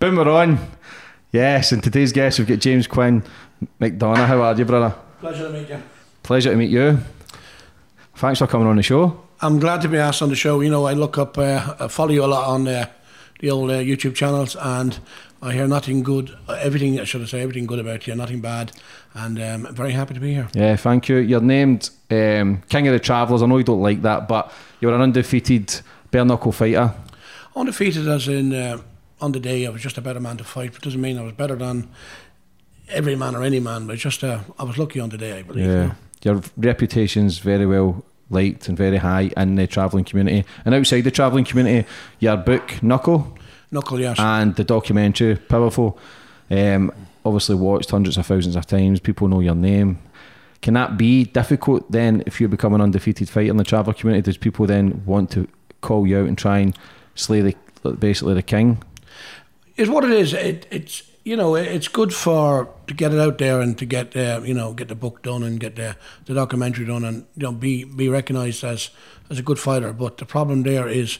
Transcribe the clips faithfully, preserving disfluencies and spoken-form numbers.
Boom, we're on. Yes, and today's guest, we've got James Quinn McDonough. How are you, brother? Pleasure to meet you. Pleasure to meet you. Thanks for coming on the show. I'm glad to be asked on the show. You know, I look up, uh, I follow you a lot on uh, the old uh, YouTube channels, and I hear nothing good, everything, I should say, everything good about you, nothing bad, and um, I'm very happy to be here. Yeah, thank you. You're named um, King of the Travellers. I know you don't like that, but you were an undefeated bare knuckle fighter. Undefeated as in, uh, on the day, I was just a better man to fight. It doesn't mean I was better than every man or any man, but just uh, I was lucky on the day, I believe. Yeah, you know? Your reputation's very well liked and very high in the travelling community. And outside the travelling community, your book, Knuckle, Knuckle, yes, and the documentary, Powerful, um, obviously watched hundreds of thousands of times. People know your name. Can that be difficult then if you become an undefeated fighter in the traveller community? Does people then want to call you out and try and slay the basically the king? It's what it is. It, it's you know it's good for to get it out there and to get uh, you know get the book done and get the, the documentary done and you know be be recognised as as a good fighter. But the problem there is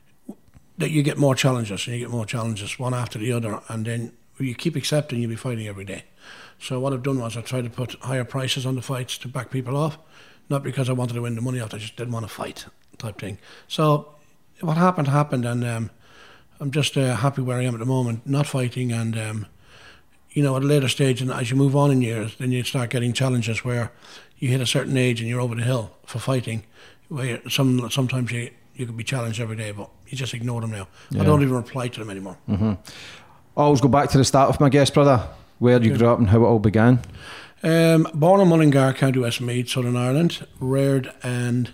that you get more challenges and you get more challenges one after the other, and then you keep accepting you'll be fighting every day. So what I've done was I tried to put higher prices on the fights to back people off, not because I wanted to win the money off, I just didn't want to fight type thing. So what happened happened, and um, I'm just uh, happy where I am at the moment, not fighting, and um, you know, at a later stage, and as you move on in years, then you start getting challenges where you hit a certain age and you're over the hill for fighting. Where some sometimes you you can be challenged every day, but you just ignore them now. Yeah. I don't even reply to them anymore. Mm-hmm. I always go back to the start of my guest, brother. Where you grew up and how it all began. Um, born in Mullingar, County Westmeath, Southern Ireland, reared and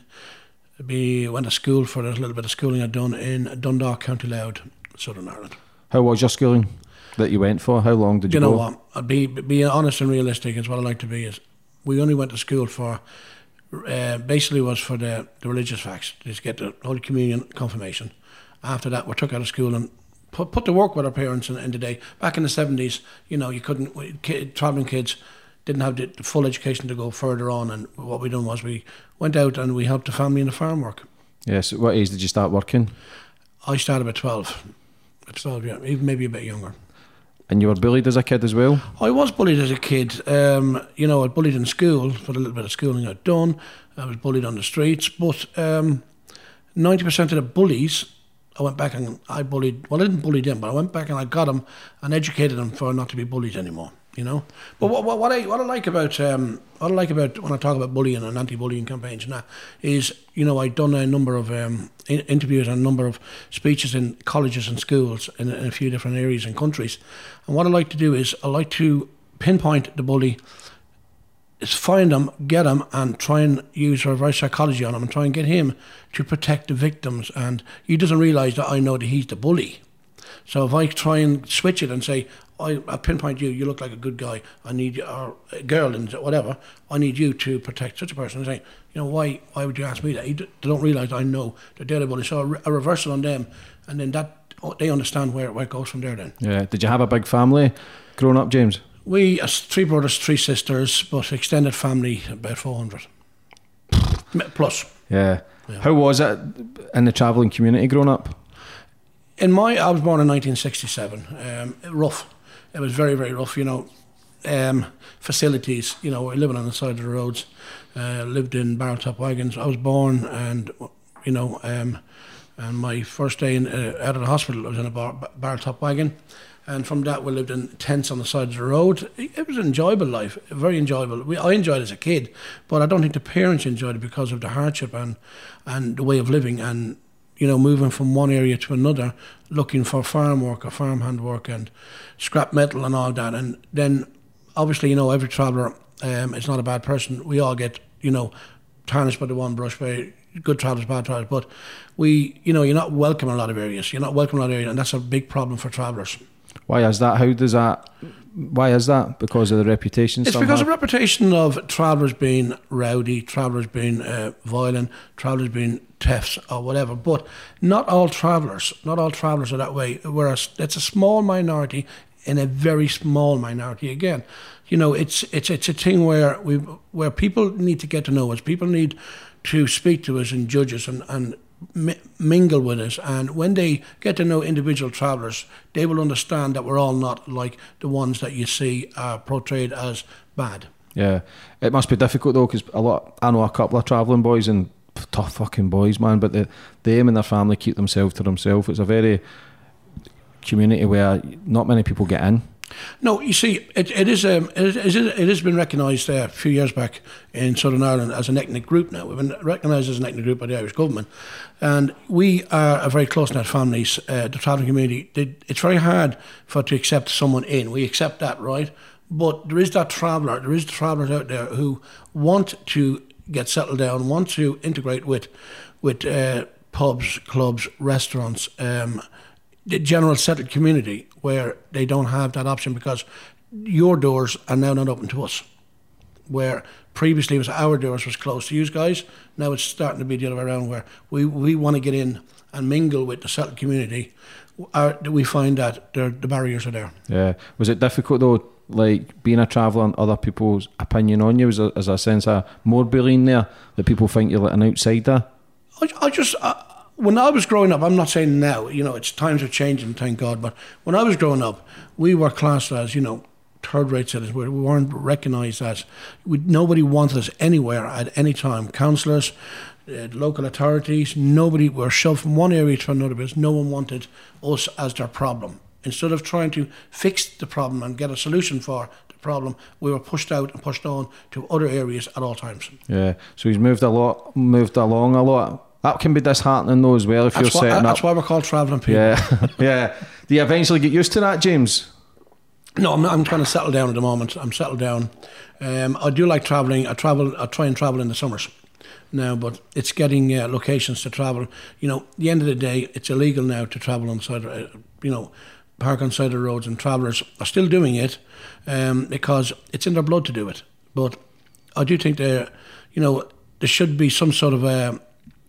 be went to school for a little bit of schooling I'd done in Dundalk, County Louth, Southern Ireland. How was your schooling that you went for? How long did you, you go? You know what? I'd be be honest and realistic. Is what I like to be. Is we only went to school for uh, basically was for the, the religious facts. Just get the Holy Communion, confirmation. After that, we took out of school and put put to work with our parents in, in the day. Back in the seventies, you know, you couldn't kid, traveling kids didn't have the, the full education to go further on, and what we done was we went out and we helped the family in the farm work. Yes. What age did you start working? I started at twelve. At twelve, yeah, even maybe a bit younger. And you were bullied as a kid as well? I was bullied as a kid. Um, you know, I was bullied in school for the little bit of schooling I'd done. I was bullied on the streets, but um, ninety percent of the bullies, I went back and I bullied, well I didn't bully them, but I went back and I got them and educated them for not to be bullied anymore. You know, but what, what, what I what I like about um, what I like about when I talk about bullying and anti-bullying campaigns and that is, you know, I've done a number of um, in- interviews and a number of speeches in colleges and schools in, in a few different areas and countries, and what I like to do is I like to pinpoint the bully, is find him, get him, and try and use reverse psychology on him and try and get him to protect the victims, and he doesn't realise that I know that he's the bully. So if I try and switch it and say, I, I pinpoint you, you look like a good guy, I need you, or a girl and whatever, I need you to protect such a person. And say, you know, why why would you ask me that? They don't realise I know that they're the bully. So a, re- a reversal on them, and then that they understand where, where it goes from there then. Yeah. Did you have a big family growing up, James? We, as three brothers, three sisters, but extended family, about four hundred. Plus. Yeah. yeah. How How was it in the travelling community growing up? In my, I was born in nineteen sixty-seven. Um, rough. It was very, very rough, you know. Um, facilities, you know, we're living on the side of the roads. Uh, lived in barrel top wagons. I was born, and you know, um, and my first day in, uh, out of the hospital, I was in a bar, barrel top wagon, and from that we lived in tents on the side of the road. It was an enjoyable life, very enjoyable. We, I enjoyed it as a kid, but I don't think the parents enjoyed it because of the hardship and and the way of living, and you know, moving from one area to another, looking for farm work or farmhand work and scrap metal and all that. And then, obviously, you know, every traveller um, is not a bad person. We all get, you know, tarnished by the one brush, by good travellers, bad travellers. But we, you know, you're not welcome in a lot of areas. You're not welcome in a lot of areas, and that's a big problem for travellers. Why is that? How does that... Why is that? Because of the reputation? It's somehow? because of the reputation of travellers being rowdy, travellers being uh, violent, travellers being thefts or whatever. But not all travellers, not all travellers are that way. Whereas it's a small minority in a very small minority again. You know, it's it's it's a thing where we where people need to get to know us. People need to speak to us and judge us and, and mi- mingle with us, and when they get to know individual travellers, they will understand that we're all not like the ones that you see uh, portrayed as bad. Yeah, it must be difficult though, because a lot. I know a couple of travelling boys, and tough fucking boys, man. But the them and their family keep themselves to themselves. It's a very community where not many people get in. No, you see, it, it is um, it, is, it has been recognised uh, a few years back in Southern Ireland as an ethnic group now. We've been recognised as an ethnic group by the Irish government. And we are a very close-knit family, uh, the travelling community. They, it's very hard for to accept someone in. We accept that, right? But there is that traveller, there is travellers out there who want to get settled down, want to integrate with, with uh, pubs, clubs, restaurants, um, the general settled community, where they don't have that option because your doors are now not open to us. Where previously it was our doors was closed to you guys, now it's starting to be the other way around, where we, we want to get in and mingle with the settled community. Our, we find that the barriers are there. Yeah. Was it difficult though, like being a traveller and other people's opinion on you? Was there, is there a sense of more bullying there, that people think you're like an outsider? I, I just... I, When I was growing up, I'm not saying now, you know, it's times are changing, thank God, but when I was growing up, we were classed as, you know, third-rate citizens. We weren't recognised as, we, nobody wanted us anywhere at any time. Councillors, uh, local authorities, nobody were shoved from one area to another because no one wanted us as their problem. Instead of trying to fix the problem and get a solution for the problem, we were pushed out and pushed on to other areas at all times. Yeah, so he's moved a lot, moved along a lot. That can be disheartening though as well if that's you're why, setting that's up. That's why we're called travelling people. Yeah, yeah. Do you eventually get used to that, James? No, I'm, not, I'm trying to settle down at the moment. I'm settled down. Um, I do like travelling. I travel. I try and travel in the summers now, but it's getting uh, locations to travel. You know, at the end of the day, it's illegal now to travel on side. Uh, you know, park on side of the roads, and travellers are still doing it um, because it's in their blood to do it. But I do think there, you know, there should be some sort of a.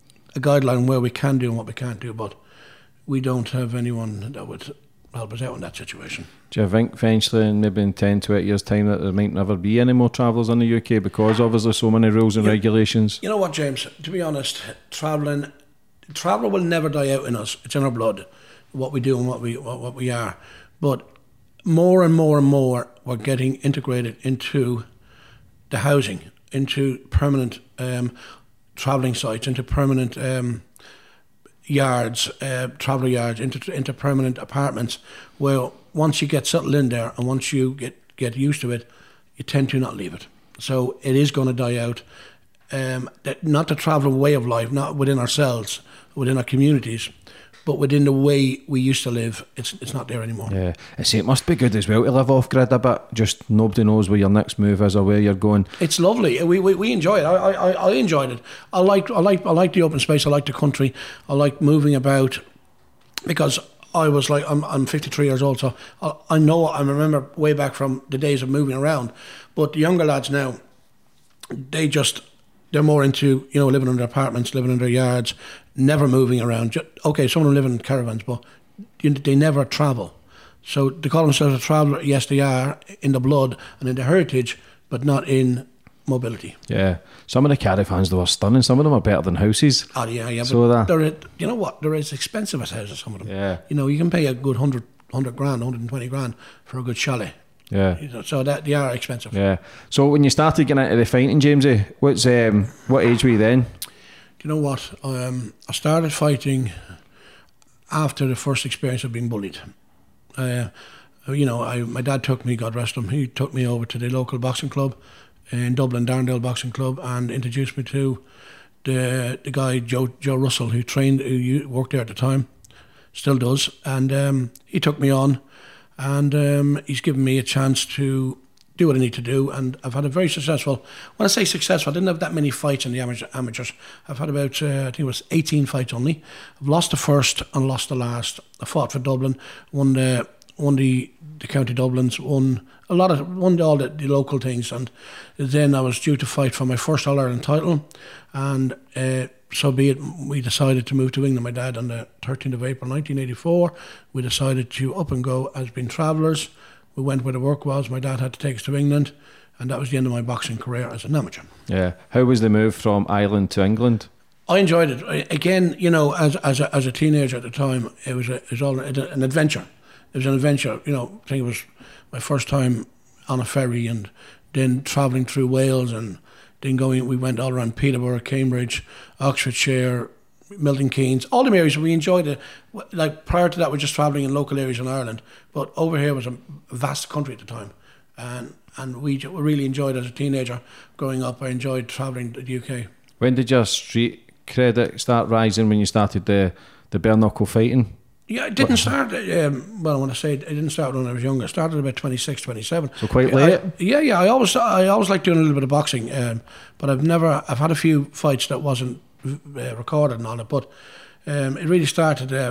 a guideline where we can do and what we can't do, but we don't have anyone that would help us out in that situation. Do you think eventually, in maybe in ten, twenty years' time, that there might never be any more travellers in the U K because obviously so many rules and you, regulations? You know what, James? To be honest, travelling, travel will never die out in us. It's in our blood, what we do and what we what, what we are. But more and more and more, we're getting integrated into the housing, into permanent um, travelling sites, into permanent um, yards, uh, traveller yards, into into permanent apartments, where once you get settled in there and once you get, get used to it, you tend to not leave it. So it is going to die out. Um, that not the travelling way of life, not within ourselves, within our communities, but within the way we used to live, it's it's not there anymore. Yeah, I see. It must be good as well to live off grid a bit. Just nobody knows where your next move is or where you're going. It's lovely. We we, we enjoy it. I, I I enjoyed it. I like I like I like the open space. I like the country. I like moving about because I was like I'm I'm fifty-three years old, so I, I know I remember way back from the days of moving around. But the younger lads now, they just. They're more into, you know, living in their apartments, living in their yards, never moving around. Just, okay, some of them live in caravans, but they never travel. So they call themselves a traveller. Yes, they are in the blood and in the heritage, but not in mobility. Yeah, some of the caravans though are stunning. Some of them are better than houses. Oh yeah, yeah. So but they're, you know what? They're as expensive as houses. Some of them. Yeah. You know, you can pay a good hundred, hundred grand, hundred and twenty grand for a good chalet. Yeah. So that they are expensive. Yeah. So when you started getting into the fighting, Jamesy, what's um, what age were you then? Do you know what? Um, I started fighting after the first experience of being bullied. Uh, you know, I my dad took me, God rest him, he took me over to the local boxing club in Dublin, Darndale Boxing Club, and introduced me to the the guy Joe Joe Russell, who trained, who worked there at the time, still does, and um, he took me on. And um, he's given me a chance to do what I need to do, and I've had a very successful. When I say successful, I didn't have that many fights in the amateurs. I've had about uh, I think it was eighteen fights only. I've lost the first and lost the last. I fought for Dublin, won the won the, the county Dublins, won a lot of won all the, the local things, and then I was due to fight for my first All Ireland title, and. Uh, So be it, we decided to move to England. My dad, on the thirteenth of April nineteen eighty-four, we decided to up and go as being travellers. We went where the work was. My dad had to take us to England, and that was the end of my boxing career as an amateur. Yeah. How was the move from Ireland to England? I enjoyed it. I, again, you know, as as a, as a teenager at the time, it was a, it was all an adventure. It was an adventure. You know, I think it was my first time on a ferry, and then travelling through Wales, and then going. We went all around Peterborough, Cambridge, Oxfordshire, Milton Keynes, all the areas. We enjoyed it. Like prior to that, we were just travelling in local areas in Ireland, but over here was a vast country at the time, and and we really enjoyed it as a teenager growing up. I enjoyed travelling to the U K. When did your street credit start rising? When you started the the bare knuckle fighting? Yeah, it didn't start. Um, well, when I say it, it didn't start when I was younger. It started about twenty-six, twenty-seven. So quite late. I, yeah, yeah. I always, I always liked doing a little bit of boxing, um, but I've never. I've had a few fights that wasn't uh, recorded and all that. But um, it really started uh,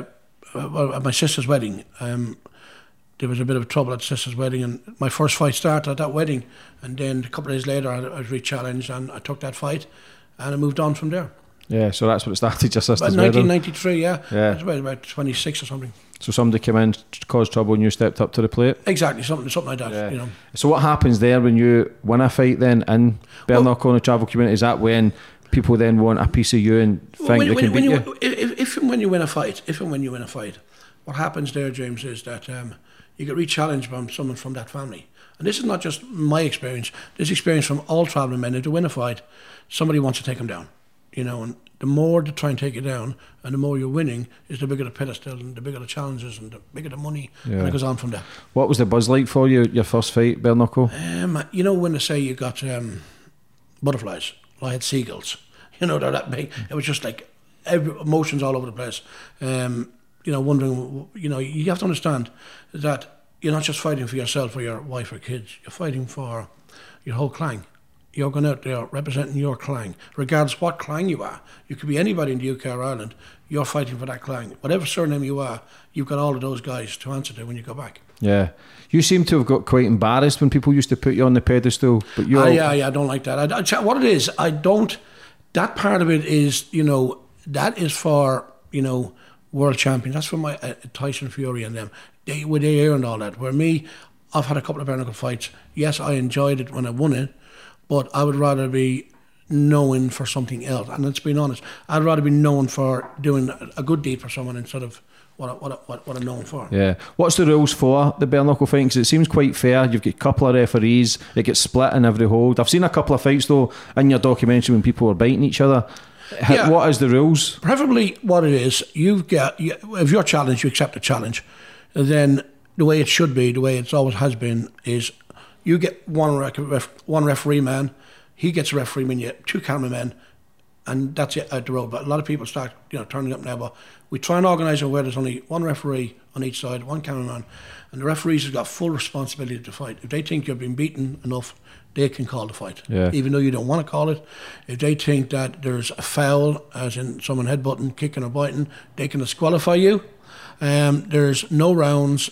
at my sister's wedding. Um, there was a bit of trouble at sister's wedding, and my first fight started at that wedding. And then a couple of days later, I, I was re-challenged, and I took that fight, and I moved on from there. Yeah, so that's what it started, your sister's About wedding. nineteen ninety-three, yeah. Yeah. I was about, about twenty-six or something. So somebody came in, caused trouble, and you stepped up to the plate? Exactly, something something like that, Yeah. you know. So what happens there when you win a fight then in bare Well- knuckle in the travel community? Is that when people then want a piece of you and think Well, they when, can when, beat when you? you, if, if and when you win a fight, if and when you win a fight, what happens there, James, is that um, you get re-challenged from someone from that family. And this is not just my experience. This experience from all travelling men. If to win a fight, somebody wants to take them down, you know. And the more they try and take you down, and the more you're winning, is the bigger the pedestal, and the bigger the challenges, and the bigger the money, Yeah. and it goes on from there. What was the buzz like for you, your first fight, bare knuckle? Um, you know when they say you got um, butterflies, well, I had seagulls. You know, they're that big. It was just like every, emotions all over the place. Um, you know, wondering, you know, you have to understand that you're not just fighting for yourself or your wife or kids. You're fighting for your whole clan. You're going out there representing your clan, regardless what clan you are. You could be anybody in the U K or Ireland. You're fighting for that clan. Whatever surname you are, you've got all of those guys to answer to when you go back. Yeah. You seem to have got quite embarrassed when people used to put you on the pedestal. But you're Ah, yeah, yeah, I don't like that. I, I, what it is, I don't, that part of it is, you know, that is for, you know, world champions. That's for my uh, Tyson Fury and them. They, where they earned all that. Where me, I've had a couple of bare knuckle fights. Yes, I enjoyed it when I won it, but I would rather be known for something else. And let's be honest, I'd rather be known for doing a good deed for someone instead of what I, what I, what, what I'm known for. Yeah. What's the rules for the bare knuckle fighting? Because it seems quite fair. You've got a couple of referees. It gets split in every hold. I've seen a couple of fights though in your documentary when people were biting each other. Yeah. What is the rules? Preferably, what it is, you've got, you, if you're challenged, you accept the challenge. Then the way it should be, the way it's always has been, is you get one rec- ref, one referee man, he gets a referee man, you get two cameramen, and that's it out the road. But a lot of people start, you know, turning up now. But we try and organise it where there's only one referee on each side, one cameraman, and the referees have got full responsibility to fight. If they think you've been beaten enough, they can call the fight, Yeah. even though you don't want to call it. If they think that there's a foul, as in someone headbutting, kicking or biting, they can disqualify you. Um, there's no rounds,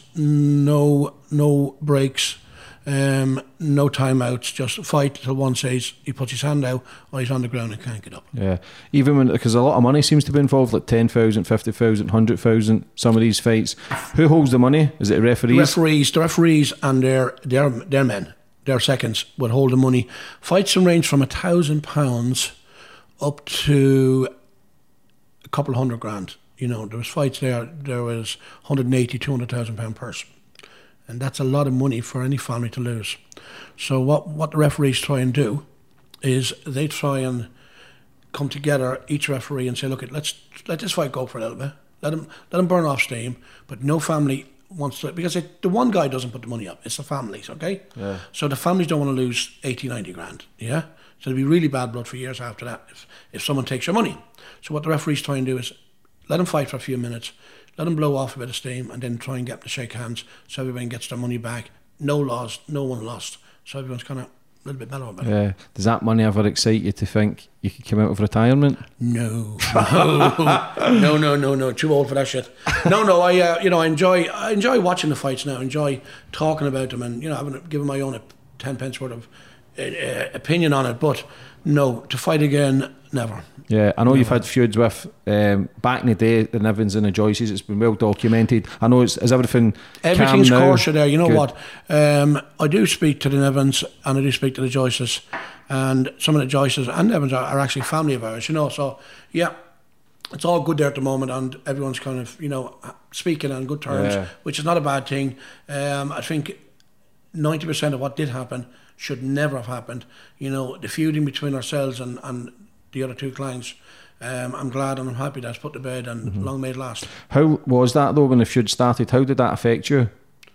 no no breaks, um, no timeouts. Just fight till one says he puts his hand out or he's on the ground and can't get up. Yeah. Even when, because a lot of money seems to be involved, like ten thousand, fifty thousand, one hundred thousand, some of these fights. Who holds the money? Is it referees? Referees, the referees and their their their men, their seconds would hold the money. Fights can range from a thousand pounds up to a couple hundred grand. You know, there was fights there. There was one hundred eighty, two hundred thousand pound purse, and that's a lot of money for any family to lose. So what what the referees try and do is they try and come together, each referee, and say, look, let's let this fight go for a little bit. Let them let them burn off steam, but no family wants to, because it, the one guy doesn't put the money up. It's the families, okay? Yeah. So the families don't want to lose eighty, ninety grand. Yeah. So there'll be really bad blood for years after that if if someone takes your money. So what the referees try and do is let them fight for a few minutes, let them blow off a bit of steam, and then try and get them to shake hands so everyone gets their money back. No loss, no one lost. So everyone's kind of a little bit better about it. Yeah. Does that money ever excite you to think you could come out of retirement? No, no, no, no, no, no. Too old for that shit. No, no. I, uh, you know, I enjoy, I enjoy watching the fights now. I enjoy talking about them, and you know, having given my own ten pence worth of uh, uh, opinion on it. But no, to fight again, never. Yeah, I know you've had feuds with um, back in the day, the Nivens and the Joyces. It's been well documented. I know it's is everything. Everything's calm now? kosher there. You know Good. what? Um, I do speak to the Nivens and I do speak to the Joyces, and some of the Joyces and Evans are, are actually family of ours, you know. So yeah, it's all good there at the moment, and everyone's kind of, you know, speaking on good terms, Yeah. which is not a bad thing. Um, I think ninety percent of what did happen should never have happened. You know, the feuding between ourselves and, and the other two clans, um, I'm glad and I'm happy that's put to bed, and mm-hmm. long may it last. How was that though when the feud started? How did that affect you?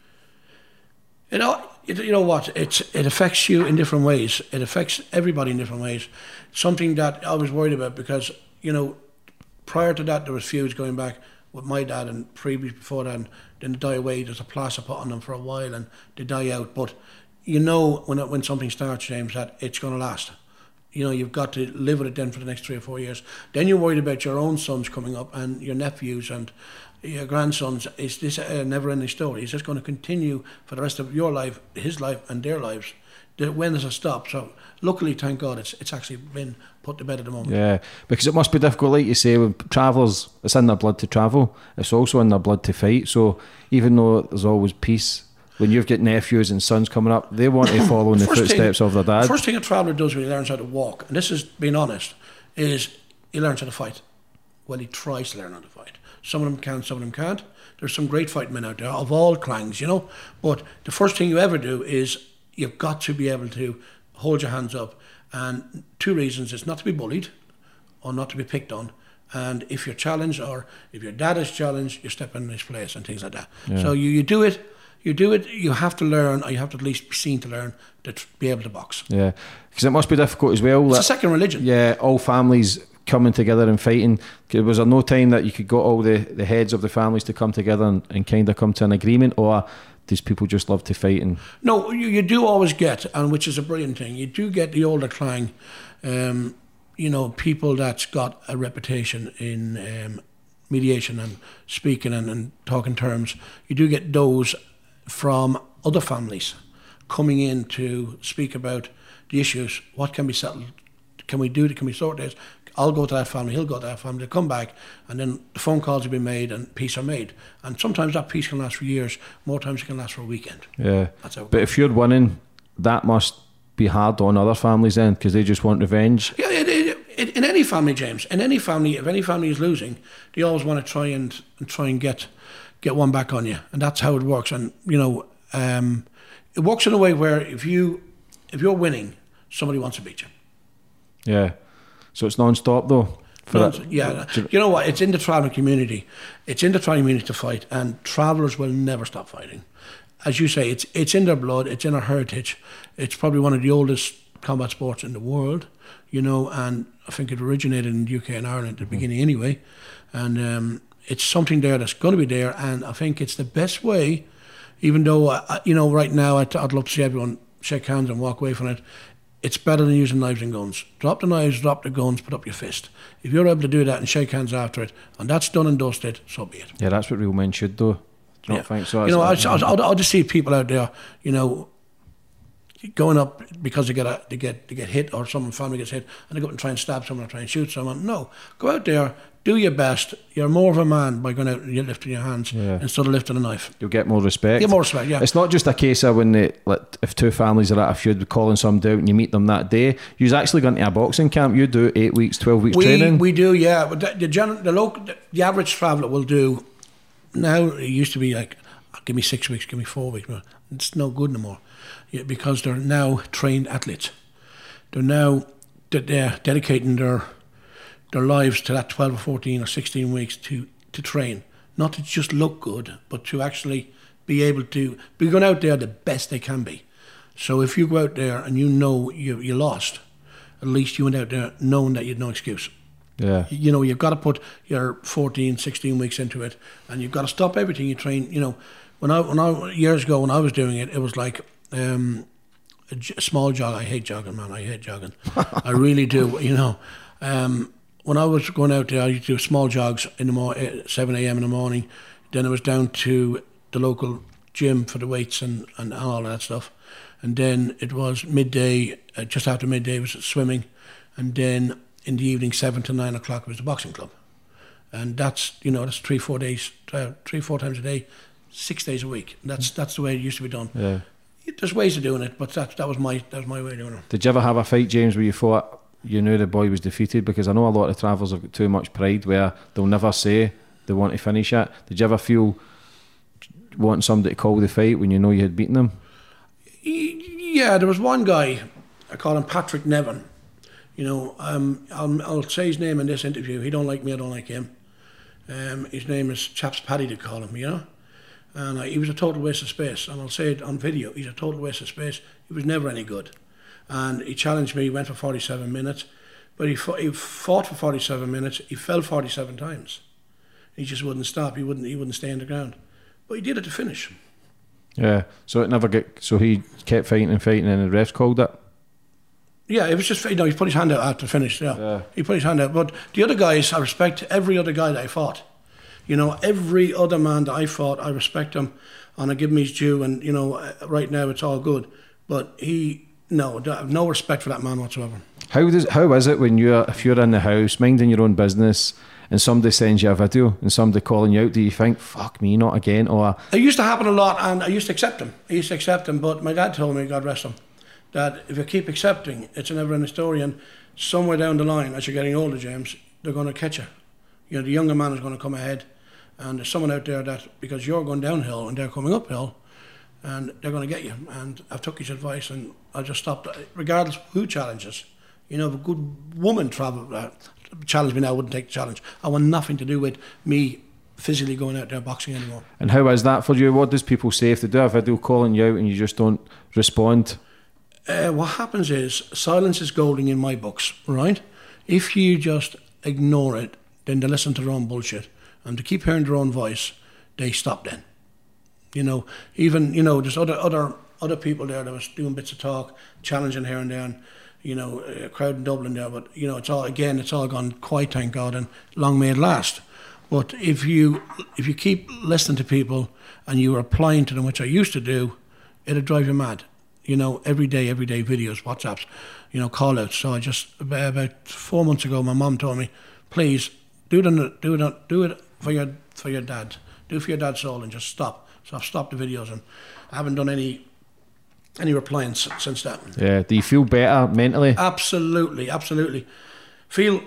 You know, it, you know what? It's it affects you in different ways. It affects everybody in different ways. Something that I was worried about because, you know, prior to that there was feuds going back with my dad and previous before that, and then they die away. There's a plaster put on them for a while and they die out. But you know when it, when something starts, James, that it's going to last. You know, you've got to live with it then for the next three or four years. Then you're worried about your own sons coming up and your nephews and your grandsons. Is this a never-ending story? Is this going to continue for the rest of your life, his life, and their lives? When does it stop? So luckily, thank God, it's it's actually been put to bed at the moment. Yeah, because it must be difficult, like you say, when travellers, it's in their blood to travel. It's also in their blood to fight. So even though there's always peace, when you've got nephews and sons coming up, they want to follow in the footsteps thing, of their dad. The first thing a traveller does when he learns how to walk, and this is being honest, is he learns how to fight. Well, he tries to learn how to fight. Some of them can, some of them can't. There's some great fighting men out there of all clans, you know. But the first thing you ever do is you've got to be able to hold your hands up. And two reasons: it's not to be bullied or not to be picked on. And if you're challenged, or if your dad is challenged, you step in his place and things like that. Yeah. So you, you do it, you do it, you have to learn, or you have to at least be seen to learn to tr- be able to box. Yeah, because it must be difficult as well. It's that, a second religion. Yeah, all families coming together and fighting. Was there no time that you could get all the, the heads of the families to come together and, and kind of come to an agreement, or these people just love to fight? And no, you, you do always get, and which is a brilliant thing, you do get the older clan, um, you know, people that's got a reputation in um, mediation and speaking and, and talking terms. You do get those from other families coming in to speak about the issues. What can be settled? Can we do it? Can we sort this? I'll go to that family, he'll go to that family, they come back, and then the phone calls will be made and peace are made. And sometimes that peace can last for years, more times it can last for a weekend. Yeah. That's how it but goes. If you're winning, that must be hard on other families then, because they just want revenge. Yeah, it, it, it, in any family, James, in any family, if any family is losing, they always want to try and, and try and get get one back on you. And that's how it works. And, you know, um, it works in a way where if, you, if you're winning, somebody wants to beat you. Yeah. So it's non-stop though? For Non- that. Yeah. You know what? It's in the travelling community. It's in the travelling community to fight, and travellers will never stop fighting. As you say, it's it's in their blood, it's in our heritage. It's probably one of the oldest combat sports in the world, you know, and I think it originated in the U K and Ireland at the mm-hmm. beginning anyway. And um, it's something there that's going to be there, and I think it's the best way, even though, uh, you know, right now I'd, I'd love to see everyone shake hands and walk away from it. It's better than using knives and guns. Drop the knives, drop the guns, put up your fist. If you're able to do that and shake hands after it, and that's done and dusted, so be it. Yeah, that's what real men should do. Do you not think so? You know, I, I, I, I just see people out there, you know, going up because they get a, they get they get hit, or some family gets hit, and they go up and try and stab someone or try and shoot someone. No, go out there, do your best. You're more of a man by going out and you're lifting your hands yeah. instead of lifting a knife. You'll get more respect. Get more respect, yeah. It's not just a case of when they, like, if two families are at a feud, calling somebody out and you meet them that day. You're actually going to a boxing camp. You do eight weeks, twelve weeks we, training. We do, yeah. But the the, gen- the, local, the, the average traveller will do. Now it used to be like, give me six weeks, give me four weeks. It's no good no more. Yeah, because they're now trained athletes. They're now they're dedicating their their lives to that twelve or fourteen or sixteen weeks to, to train. Not to just look good, but to actually be able to be going out there the best they can be. So if you go out there and you know you you lost, at least you went out there knowing that you had no excuse. Yeah. You know, you've got to put your fourteen, sixteen weeks into it, and you've got to stop everything you train. You know, when I when I years ago when I was doing it, it was like um, a, j- a small jog. I hate jogging, man. I hate jogging. I really do. You know, um, when I was going out there, I used to do small jogs in the mo- seven a.m. in the morning. Then I was down to the local gym for the weights and, and all that stuff. And then it was midday, uh, just after midday, it was swimming. And then in the evening, seven to nine o'clock, was the boxing club. And that's, you know, that's three, four days, uh, three, four times a day, six days a week. That's that's the way it used to be done. Yeah. there's ways of doing it, but that that was my that was my way of doing it. Did you ever have a fight, James, where you thought you knew the boy was defeated? Because I know a lot of travellers have got too much pride where they'll never say they want to finish it. Did you ever feel wanting somebody to call the fight when you know you had beaten them? Yeah, there was one guy, I call him Patrick Nevin. You know, um, I'll, I'll say his name in this interview. He don't like me, I don't like him. Um, his name is Chaps Paddy, they call him, you know. And uh, he was a total waste of space. And I'll say it on video, he's a total waste of space. He was never any good. And he challenged me, he went for forty-seven minutes. But he fought, he fought for forty-seven minutes, he fell forty-seven times. He just wouldn't stop, he wouldn't, he wouldn't stay on the ground. But he did it to finish. Yeah, so it never get. So he kept fighting and fighting, and the refs called it. Yeah, it was just, you know, he put his hand out after finish. Yeah. yeah, he put his hand out. But the other guys, I respect every other guy that I fought. You know, every other man that I fought, I respect him, and I give him his due. And you know, right now it's all good. But he, no, I have no respect for that man whatsoever. How does how is it when you're if you're in the house minding your own business, and somebody sends you a video and somebody calling you out, do you think, fuck me, not again? Or it used to happen a lot, and I used to accept them. I used to accept them, but my dad told me, God rest him, that if you keep accepting, it's a never-ending story, and somewhere down the line, as you're getting older, James, they're going to catch you. You know, the younger man is going to come ahead, and there's someone out there that, because you're going downhill and they're coming uphill, and they're going to get you. And I've took his advice, and I just stopped, regardless of who challenges. You know, if a good woman travel, uh, challenge me now, I wouldn't take the challenge. I want nothing to do with me physically going out there boxing anymore. And how is that for you? What does people say if they do a video calling you out and you just don't respond? Uh, what happens is, silence is golden in my books, right? If you just ignore it, then they listen to their own bullshit. And to keep hearing their own voice, they stop then. You know, even, you know, there's other other other people there that was doing bits of talk, challenging here and there, and, you know, a crowd in Dublin there, but, you know, it's all, again, it's all gone quiet, thank God, and long may it last. But if you if you keep listening to people and you are applying to them, which I used to do, it'll drive you mad. You know, every day, every day videos, WhatsApps, you know, call outs. So I just, about four months ago, my mum told me, please, do it, do it, do it for your for your dad. Do it for your dad's soul and just stop. So I've stopped the videos, and I haven't done any any replying since that. Yeah, do you feel better mentally? Absolutely, absolutely. Feel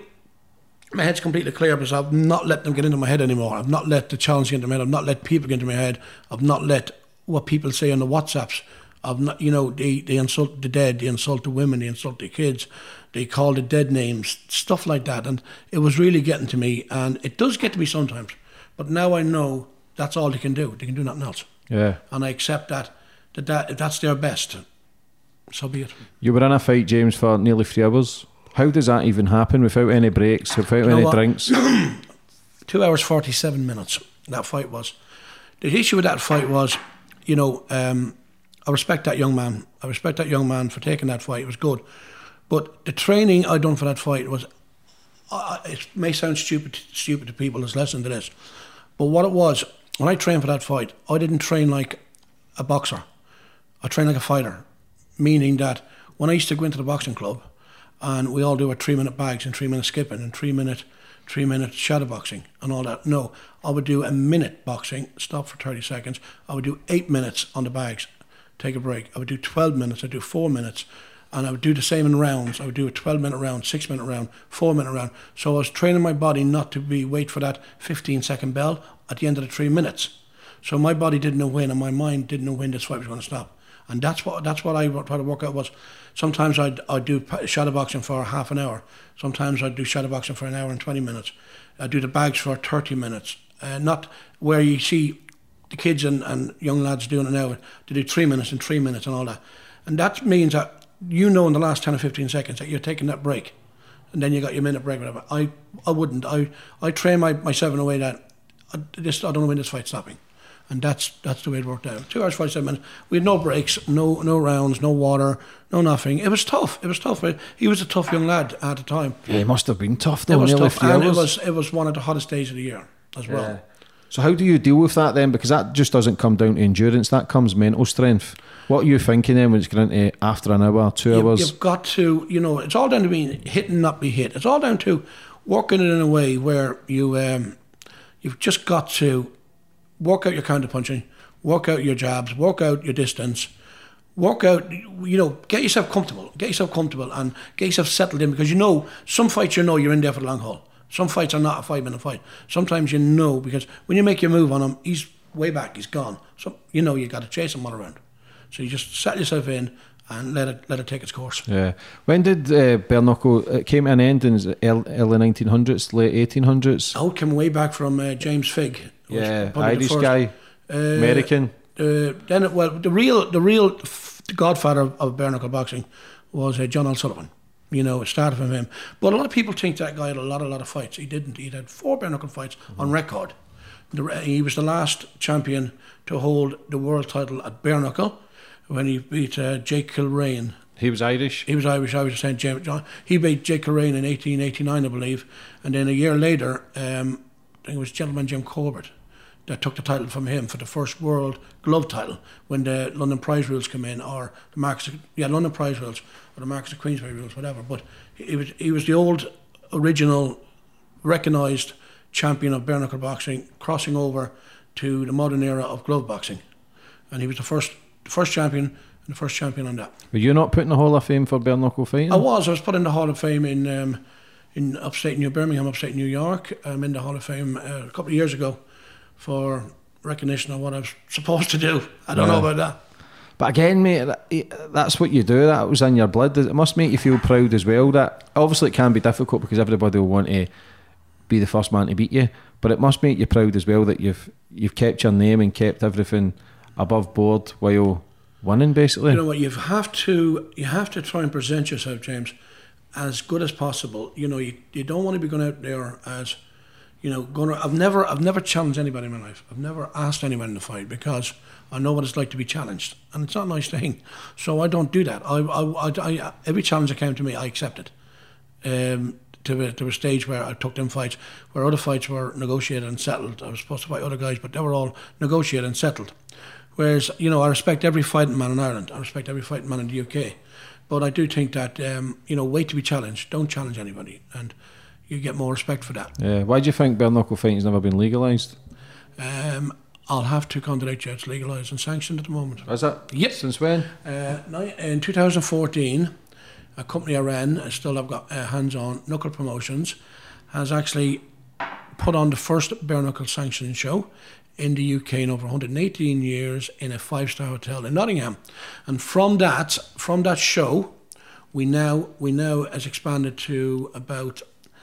my head's completely clear because I've not let them get into my head anymore. I've not let the challenge get into my head. I've not let people get into my head. I've not let what people say on the WhatsApps. I've not, you know, they, they insult the dead, they insult the women, they insult the kids, they call the dead names, stuff like that. And it was really getting to me, and it does get to me sometimes. But now I know that's all they can do. They can do nothing else. Yeah. And I accept that, that, that if that's their best, so be it. You were in a fight, James, for nearly three hours. How does that even happen without any breaks, without you know any what? drinks? Two hours, forty-seven minutes, that fight was. The issue with that fight was, you know, um, I respect that young man. I respect that young man for taking that fight. It was good. But the training I done for that fight was, uh, it may sound stupid stupid to people that's listening to this, but what it was, when I trained for that fight, I didn't train like a boxer. I trained like a fighter, meaning that when I used to go into the boxing club, and we all do a three-minute bags and three-minute skipping and three-minute three-minute shadow boxing and all that. No, I would do a minute boxing, stop for thirty seconds. I would do eight minutes on the bags, take a break. I would do twelve minutes, I'd do four minutes, and I would do the same in rounds. I would do a twelve-minute round, six-minute round, four-minute round. So I was training my body not to be wait for that fifteen-second bell at the end of the three minutes. So my body didn't know when, and my mind didn't know when this fight was going to stop. And that's what that's what I try to work out was. Sometimes I'd, I'd do shadow boxing for half an hour. Sometimes I'd do shadow boxing for an hour and twenty minutes. I'd do the bags for thirty minutes. Uh, not where you see the kids and, and young lads doing it now, to do three minutes and three minutes and all that. And that means that you know in the last ten or fifteen seconds that you're taking that break. And then you got your minute break, whatever. I, I wouldn't. I, I train my, myself in a way that I, this, I don't know when this fight's stopping. And that's that's the way it worked out. Two hours, forty-seven minutes. We had no breaks, no no rounds, no water, no nothing. It was tough. It was tough. He was a tough young lad at the time. Yeah, he must have been tough though. It was tough, and it was it was one of the hottest days of the year as well. Yeah. So how do you deal with that then? Because that just doesn't come down to endurance. That comes mental strength. What are you thinking then when it's going into after an hour, two you, hours? You've got to, you know, it's all down to being hit and not be hit. It's all down to working it in a way where you um, you've just got to work out your counter punching. Work out your jabs, work out your distance, work out, you know, get yourself comfortable, get yourself comfortable and get yourself settled in, because you know, some fights you know you're in there for the long haul. Some fights are not a five minute fight. Sometimes you know, because when you make your move on him, he's way back, he's gone. So you know you got to chase him all around. So you just settle yourself in and let it let it take its course. Yeah. When did uh, bare knuckle, it came to an end in the early nineteen hundreds, late eighteen hundreds? Oh, it came way back from uh, James Figg. Yeah, Irish guy, uh, American. Uh, then, it, well, the real, the real f- godfather of, of bare knuckle boxing was uh, John O'Sullivan. You know, it started from him. But a lot of people think that guy had a lot, a lot of fights. He didn't. He had four bare knuckle fights mm-hmm. on record. The, he was the last champion to hold the world title at bare knuckle when he beat uh, Jake Kilrain. He was Irish. He was Irish. I was saying James John. He beat Jake Kilrain in eighteen eighty-nine, I believe, and then a year later, um, I think it was gentleman Jim Corbett that took the title from him for the first world glove title when the London Prize rules came in, or the Marcus, yeah, London Prize rules, or the Marcus of Queensberry rules, whatever. But he was he was the old original recognised champion of bare knuckle boxing, crossing over to the modern era of glove boxing, and he was the first the first champion and the first champion on that. Were you not put in the Hall of Fame for bare knuckle fighting? I was. I was put in the Hall of Fame in um, in upstate New Birmingham, upstate New York. I'm in the Hall of Fame uh, a couple of years ago for recognition of what I was supposed to do. I don't yeah. know about that. But again, mate, that's what you do. That was in your blood. It must make you feel proud as well. That obviously it can be difficult because everybody will want to be the first man to beat you, but it must make you proud as well that you've you've kept your name and kept everything above board while winning, basically. You know what? You have to you have to try and present yourself, James, as good as possible. You know, you you don't want to be going out there as, you know, going. I've never, I've never challenged anybody in my life. I've never asked anyone to fight because I know what it's like to be challenged, and it's not a nice thing. So I don't do that. I, I, I, I every challenge that came to me, I accepted. Um, to a, to a stage where I took them fights, where other fights were negotiated and settled. I was supposed to fight other guys, but they were all negotiated and settled. Whereas, you know, I respect every fighting man in Ireland. I respect every fighting man in the U K. But I do think that, um, you know, wait to be challenged. Don't challenge anybody, and you get more respect for that. Yeah. Why do you think bare knuckle fighting's never been legalised? Um, I'll have to contradict you. It's legalised and sanctioned at the moment. Is it? Yep. Since when? Uh, in two thousand fourteen, a company I ran, I still have got uh, hands on, Knuckle Promotions, has actually put on the first bare knuckle sanctioning show in the U K in over one hundred eighteen years in a five-star hotel in Nottingham. And from that, from that show, we now we now has expanded to about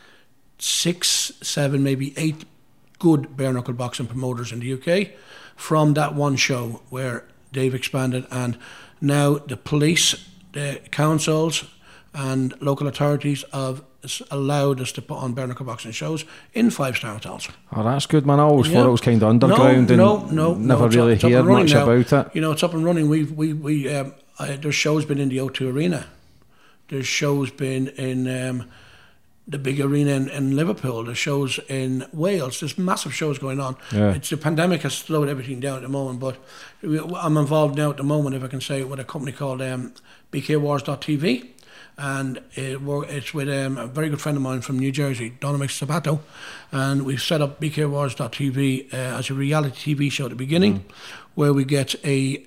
six, seven, maybe eight good bare knuckle boxing promoters in the U K from that one show where they've expanded, and now the police, the councils and local authorities have allowed us to put on bare knuckle boxing shows in five-star hotels. Oh, that's good, man. I always yeah. thought it was kind of underground no, and no, no, never no, really it's up, it's heard much now. about it. You know, it's up and running. We've, we, we, um, I, there's shows been in the O two Arena. There's shows been in um, the big arena in, in Liverpool. There's shows in Wales. There's massive shows going on. Yeah. It's the pandemic has slowed everything down at the moment, but I'm involved now at the moment, if I can say, with a company called um, B K Wars dot T V. And it, it's with um, a very good friend of mine from New Jersey, Donovic Sabato, and we've set up B K Wars dot T V uh, as a reality T V show at the beginning, mm. where we get a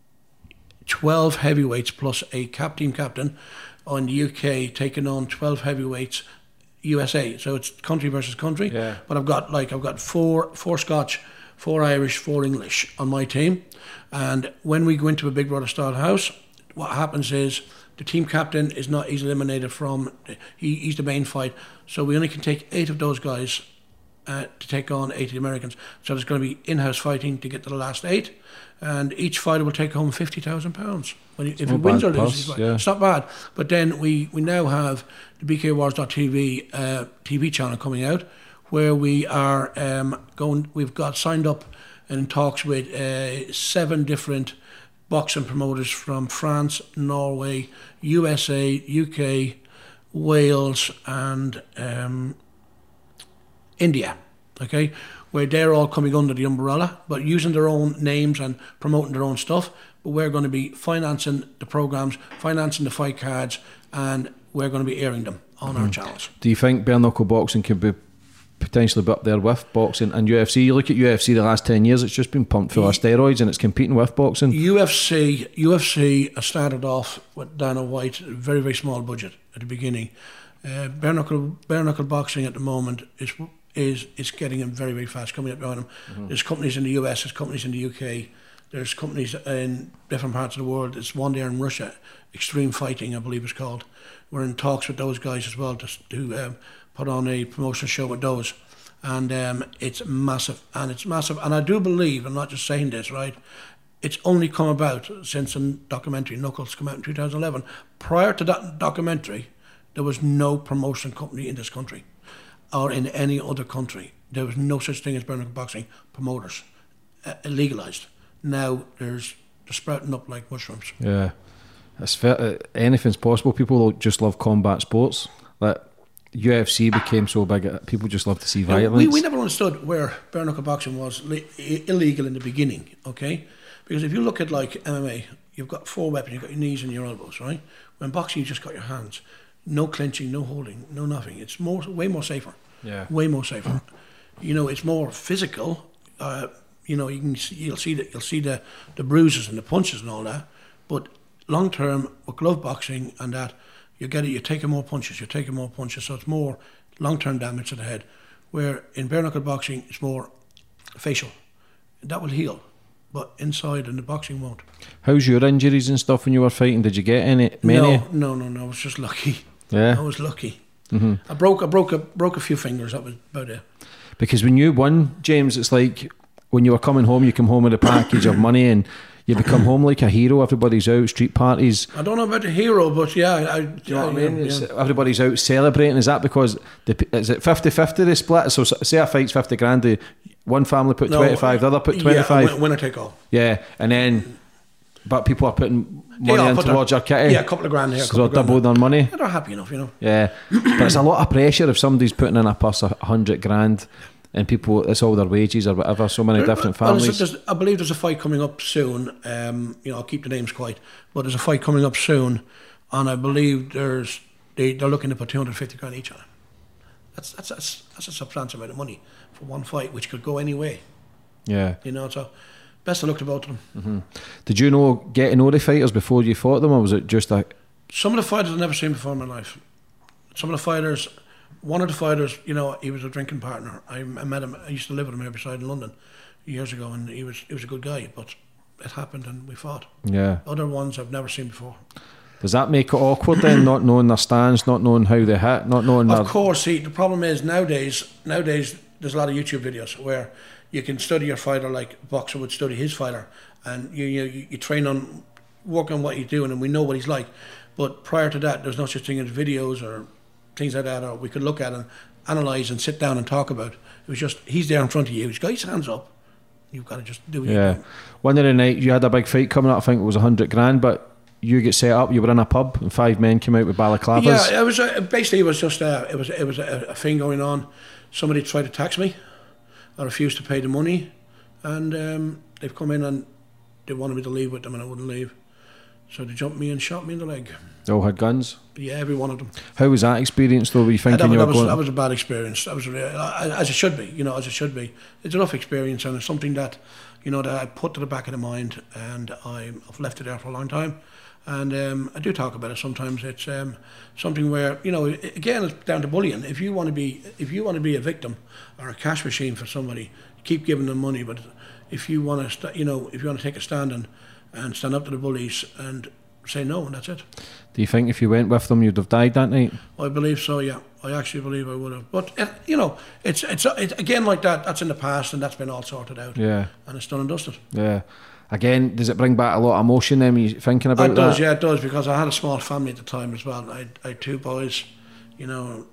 twelve heavyweights plus a cap team captain on the U K taking on twelve heavyweights U S A. So it's country versus country. Yeah. But I've got like I've got four four Scotch, four Irish, four English on my team, and when we go into a Big Brother style house, what happens is the team captain is not he's eliminated from he, he's the main fight, so we only can take eight of those guys uh, to take on eight of the Americans. So there's going to be in-house fighting to get to the last eight, and each fighter will take home fifty thousand pounds. If he wins or loses, yeah. It's not bad. But then we, we now have the B K Wars dot T V uh, T V channel coming out, where we are um, going. We've got signed up and in talks with uh, seven different boxing promoters from France, Norway, U S A, U K, Wales, and um, India. Okay, where they're all coming under the umbrella, but using their own names and promoting their own stuff. But we're going to be financing the programs, financing the fight cards, and we're going to be airing them on mm-hmm. our channels. Do you think bare knuckle boxing could be potentially be up there with boxing and U F C. You look at U F C the last ten years, it's just been pumped full of steroids and it's competing with boxing. U F C, U F C started off with Dana White, a very, very small budget at the beginning. Uh, bare knuckle, bare knuckle boxing at the moment is is is getting in very, very fast, coming up behind them. Mm-hmm. There's companies in the U S, there's companies in the U K, there's companies in different parts of the world. There's one there in Russia, Extreme Fighting, I believe it's called. We're in talks with those guys as well to, to um, put on a promotional show with those. And um, it's massive, and it's massive. And I do believe, I'm not just saying this, right, it's only come about since the documentary Knuckles came out in two thousand eleven. Prior to that documentary, there was no promotion company in this country or in any other country. There was no such thing as bare knuckle boxing promoters, uh, legalised. Now there's they're sprouting up like mushrooms. Yeah, it's fair. Uh, anything's possible. People just love combat sports. Like U F C became so big, uh, people just love to see violence. We, we never understood where bare knuckle boxing was li- illegal in the beginning. Okay, because if you look at like M M A, you've got four weapons. You've got your knees and your elbows, right? When boxing, you just got your hands. No clinching, no holding, no nothing. It's more, way more safer. Yeah, way more safer. You know, it's more physical. Uh, you know, you can see, you'll see that you'll see the, the bruises and the punches and all that. But long term, with glove boxing and that, you get it. You're taking more punches. You're taking more punches. So it's more long term damage to the head. Where in bare knuckle boxing, it's more facial. That will heal, but inside and the boxing won't. How's your injuries and stuff when you were fighting? Did you get any? Many? No, no, no, no. I was just lucky. Yeah, I was lucky. Mm-hmm. I broke, I broke, a, broke a few fingers. That was about it. Because when you won, James, it's like when you were coming home, you come home with a package of money and you become home like a hero. Everybody's out, street parties. I don't know about the hero, but yeah, I, Do you know I, what I mean? Yeah. Everybody's out celebrating. Is that because the, is it fifty-fifty the split? So say a fight's fifty grand, the one family put No, twenty-five, the other put twenty-five. Yeah, winner take all. Yeah, and then but people are putting money all in put towards their, your kitty. Yeah, a couple of grand here. So they're doubling their money. Yeah, they're happy enough, you know. Yeah, but it's a lot of pressure if somebody's putting in a purse of a hundred grand. And people, it's all their wages or whatever. So many different families. Well, there's, there's, I believe there's a fight coming up soon. Um, you know, I'll keep the names quiet, but there's a fight coming up soon, and I believe there's they they're looking to put two hundred fifty grand each on it. That's that's that's that's a substantial amount of money for one fight, which could go any way. Yeah, you know. So best of luck to both of them. Mm-hmm. Did you know get to know the fighters before you fought them, or was it just a? Some of the fighters I've never seen before in my life. Some of the fighters. One of the fighters, you know, he was a drinking partner. I, I met him. I used to live with him here beside in London years ago, and he was he was a good guy. But it happened, and we fought. Yeah. Other ones I've never seen before. Does that make it awkward then, not knowing their stance, not knowing how they hit, not knowing? Of their... course. See, the problem is nowadays. Nowadays, there's a lot of YouTube videos where you can study your fighter like a boxer would study his fighter, and you you you train on work on what he's doing, and we know what he's like. But prior to that, there's no such thing as videos or things like that, or we could look at and analyse and sit down and talk about. It was just, he's there in front of you, he's got his hands up, you've got to just do it. Yeah. One of the night you had a big fight coming up, I think it was a hundred grand, but you get set up, you were in a pub and five men came out with balaclavas. Yeah, it was uh, basically it was just uh, it was it was a, a thing going on. Somebody tried to tax me, I refused to pay the money, and um, they've come in and they wanted me to leave with them, and I wouldn't leave. So they jumped me and shot me in the leg. They all had guns? Yeah, every one of them. How was that experience though? Were you thinking that, you were that was, going... That was a bad experience. That was really, as it should be, you know, as it should be. It's a rough experience, and it's something that, you know, that I put to the back of the mind, and I've left it there for a long time. And um, I do talk about it sometimes. It's um, something where, you know, again, it's down to bullying. If you want to be, if you want to be a victim or a cash machine for somebody, keep giving them money. But if you want to, st- you know, if you want to take a stand and, and stand up to the bullies and say no, and that's it. Do you think if you went with them, you'd have died that night? I believe so. Yeah, I actually believe I would have. But it, you know, it's it's it, again like that. That's in the past, and that's been all sorted out. Yeah, and it's done and dusted. Yeah. Again, does it bring back a lot of emotion then when you're thinking about that? It does, yeah, it does, because I had a small family at the time as well. I had, I had two boys, you know,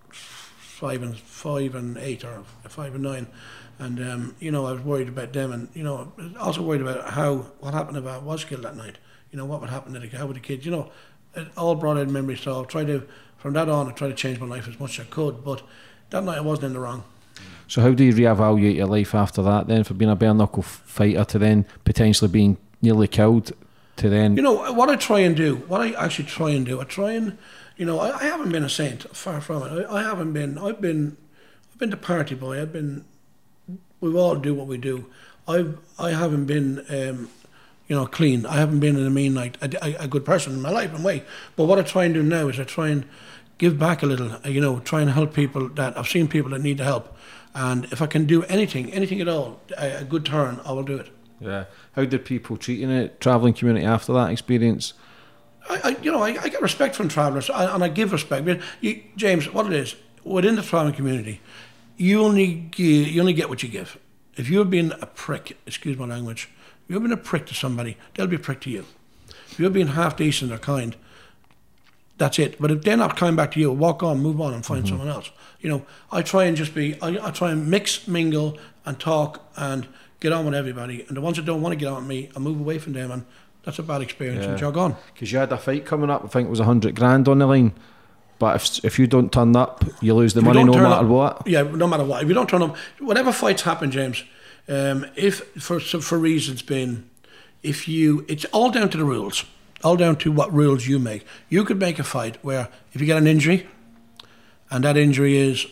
five and five and eight, or five and nine, and um, you know, I was worried about them, and you know, also worried about how what happened if I was killed that night. You know, what would happen to the how would the kids? You know, it all brought in memories. So I tried to, from that on, I tried to change my life as much as I could. But that night I wasn't in the wrong. So how do you reevaluate your life after that then, for being a bare knuckle fighter to then potentially being nearly killed to then... You know, what I try and do, what I actually try and do, I try and, you know, I, I haven't been a saint, far from it. I, I haven't been, I've been, I've been the party boy. I've been. We all do what we do. I've I haven't been, um, you know, clean. I haven't been in a mean night. A, a, a good person in my life and way. But what I try and do now is I try and give back a little. You know, try and help people that I've seen people that need the help. And if I can do anything, anything at all, a, a good turn, I will do it. Yeah. How did people treat you in a travelling community after that experience? I, I you know, I, I get respect from travellers, and I give respect. But you, James, what it is within the travelling community, you only give, you only get what you give. If you've been a prick, excuse my language, if you've been a prick to somebody, they'll be a prick to you. If you're being half decent or kind, that's it. But if they're not kind back to you, walk on, move on, and find mm-hmm. someone else. You know, I try and just be, I, I try and mix, mingle, and talk, and get on with everybody. And the ones that don't want to get on with me, I move away from them, and that's a bad experience, yeah. and jog on. Because you had a fight coming up, I think it was a hundred grand on the line. But if if you don't turn up, you lose the money no matter up, what. Yeah, no matter what. If you don't turn up, whatever fights happen, James, um, if for for reasons being, if you, it's all down to the rules, all down to what rules you make. You could make a fight where if you get an injury, and that injury is,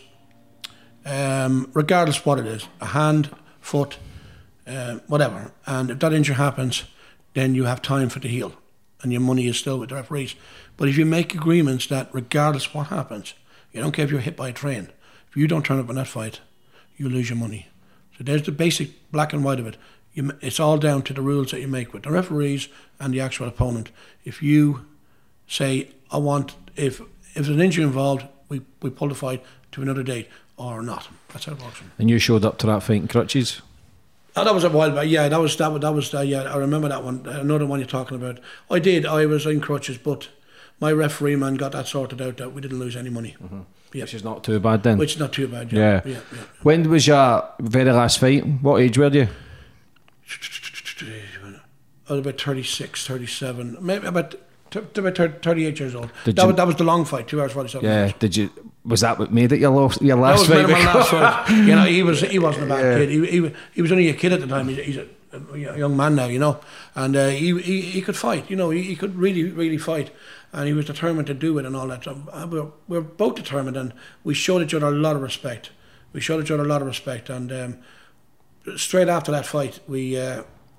um, regardless what it is, a hand, foot, uh, whatever, and if that injury happens, then you have time for it to heal, and your money is still with the referees. But if you make agreements that regardless what happens, you don't care if you're hit by a train, if you don't turn up in that fight, you lose your money. So there's the basic black and white of it. You, it's all down to the rules that you make with the referees and the actual opponent. If you say, I want, if if there's an injury involved, we, we pull the fight to another date or not. That's how it works. And you showed up to that fight in crutches? Oh, that was a while back. Yeah, that was that. Was, that was uh, yeah. I remember that one. Another one you're talking about. I did. I was in crutches, but my referee man got that sorted out that we didn't lose any money. Mm-hmm. Yep. Which is not too bad then. Which is not too bad. Yeah. Yeah. yeah, yeah. When was your very last fight? What age were you? I was about thirty-six, thirty-seven, maybe about about thirty-eight years old. Did that you, was that was the long fight, two hours forty-seven. Yeah. Minutes. Did you? Was that what made it your last your last that was fight? My last fight. You know, he was he wasn't a bad yeah. kid. He, he he was only a kid at the time. He, he's a, a young man now, you know, and uh, he, he he could fight. You know, he, he could really really fight, and he was determined to do it and all that. So uh, we're we're both determined, and we showed each other a lot of respect. We showed each other a lot of respect, and um, straight after that fight, we uh,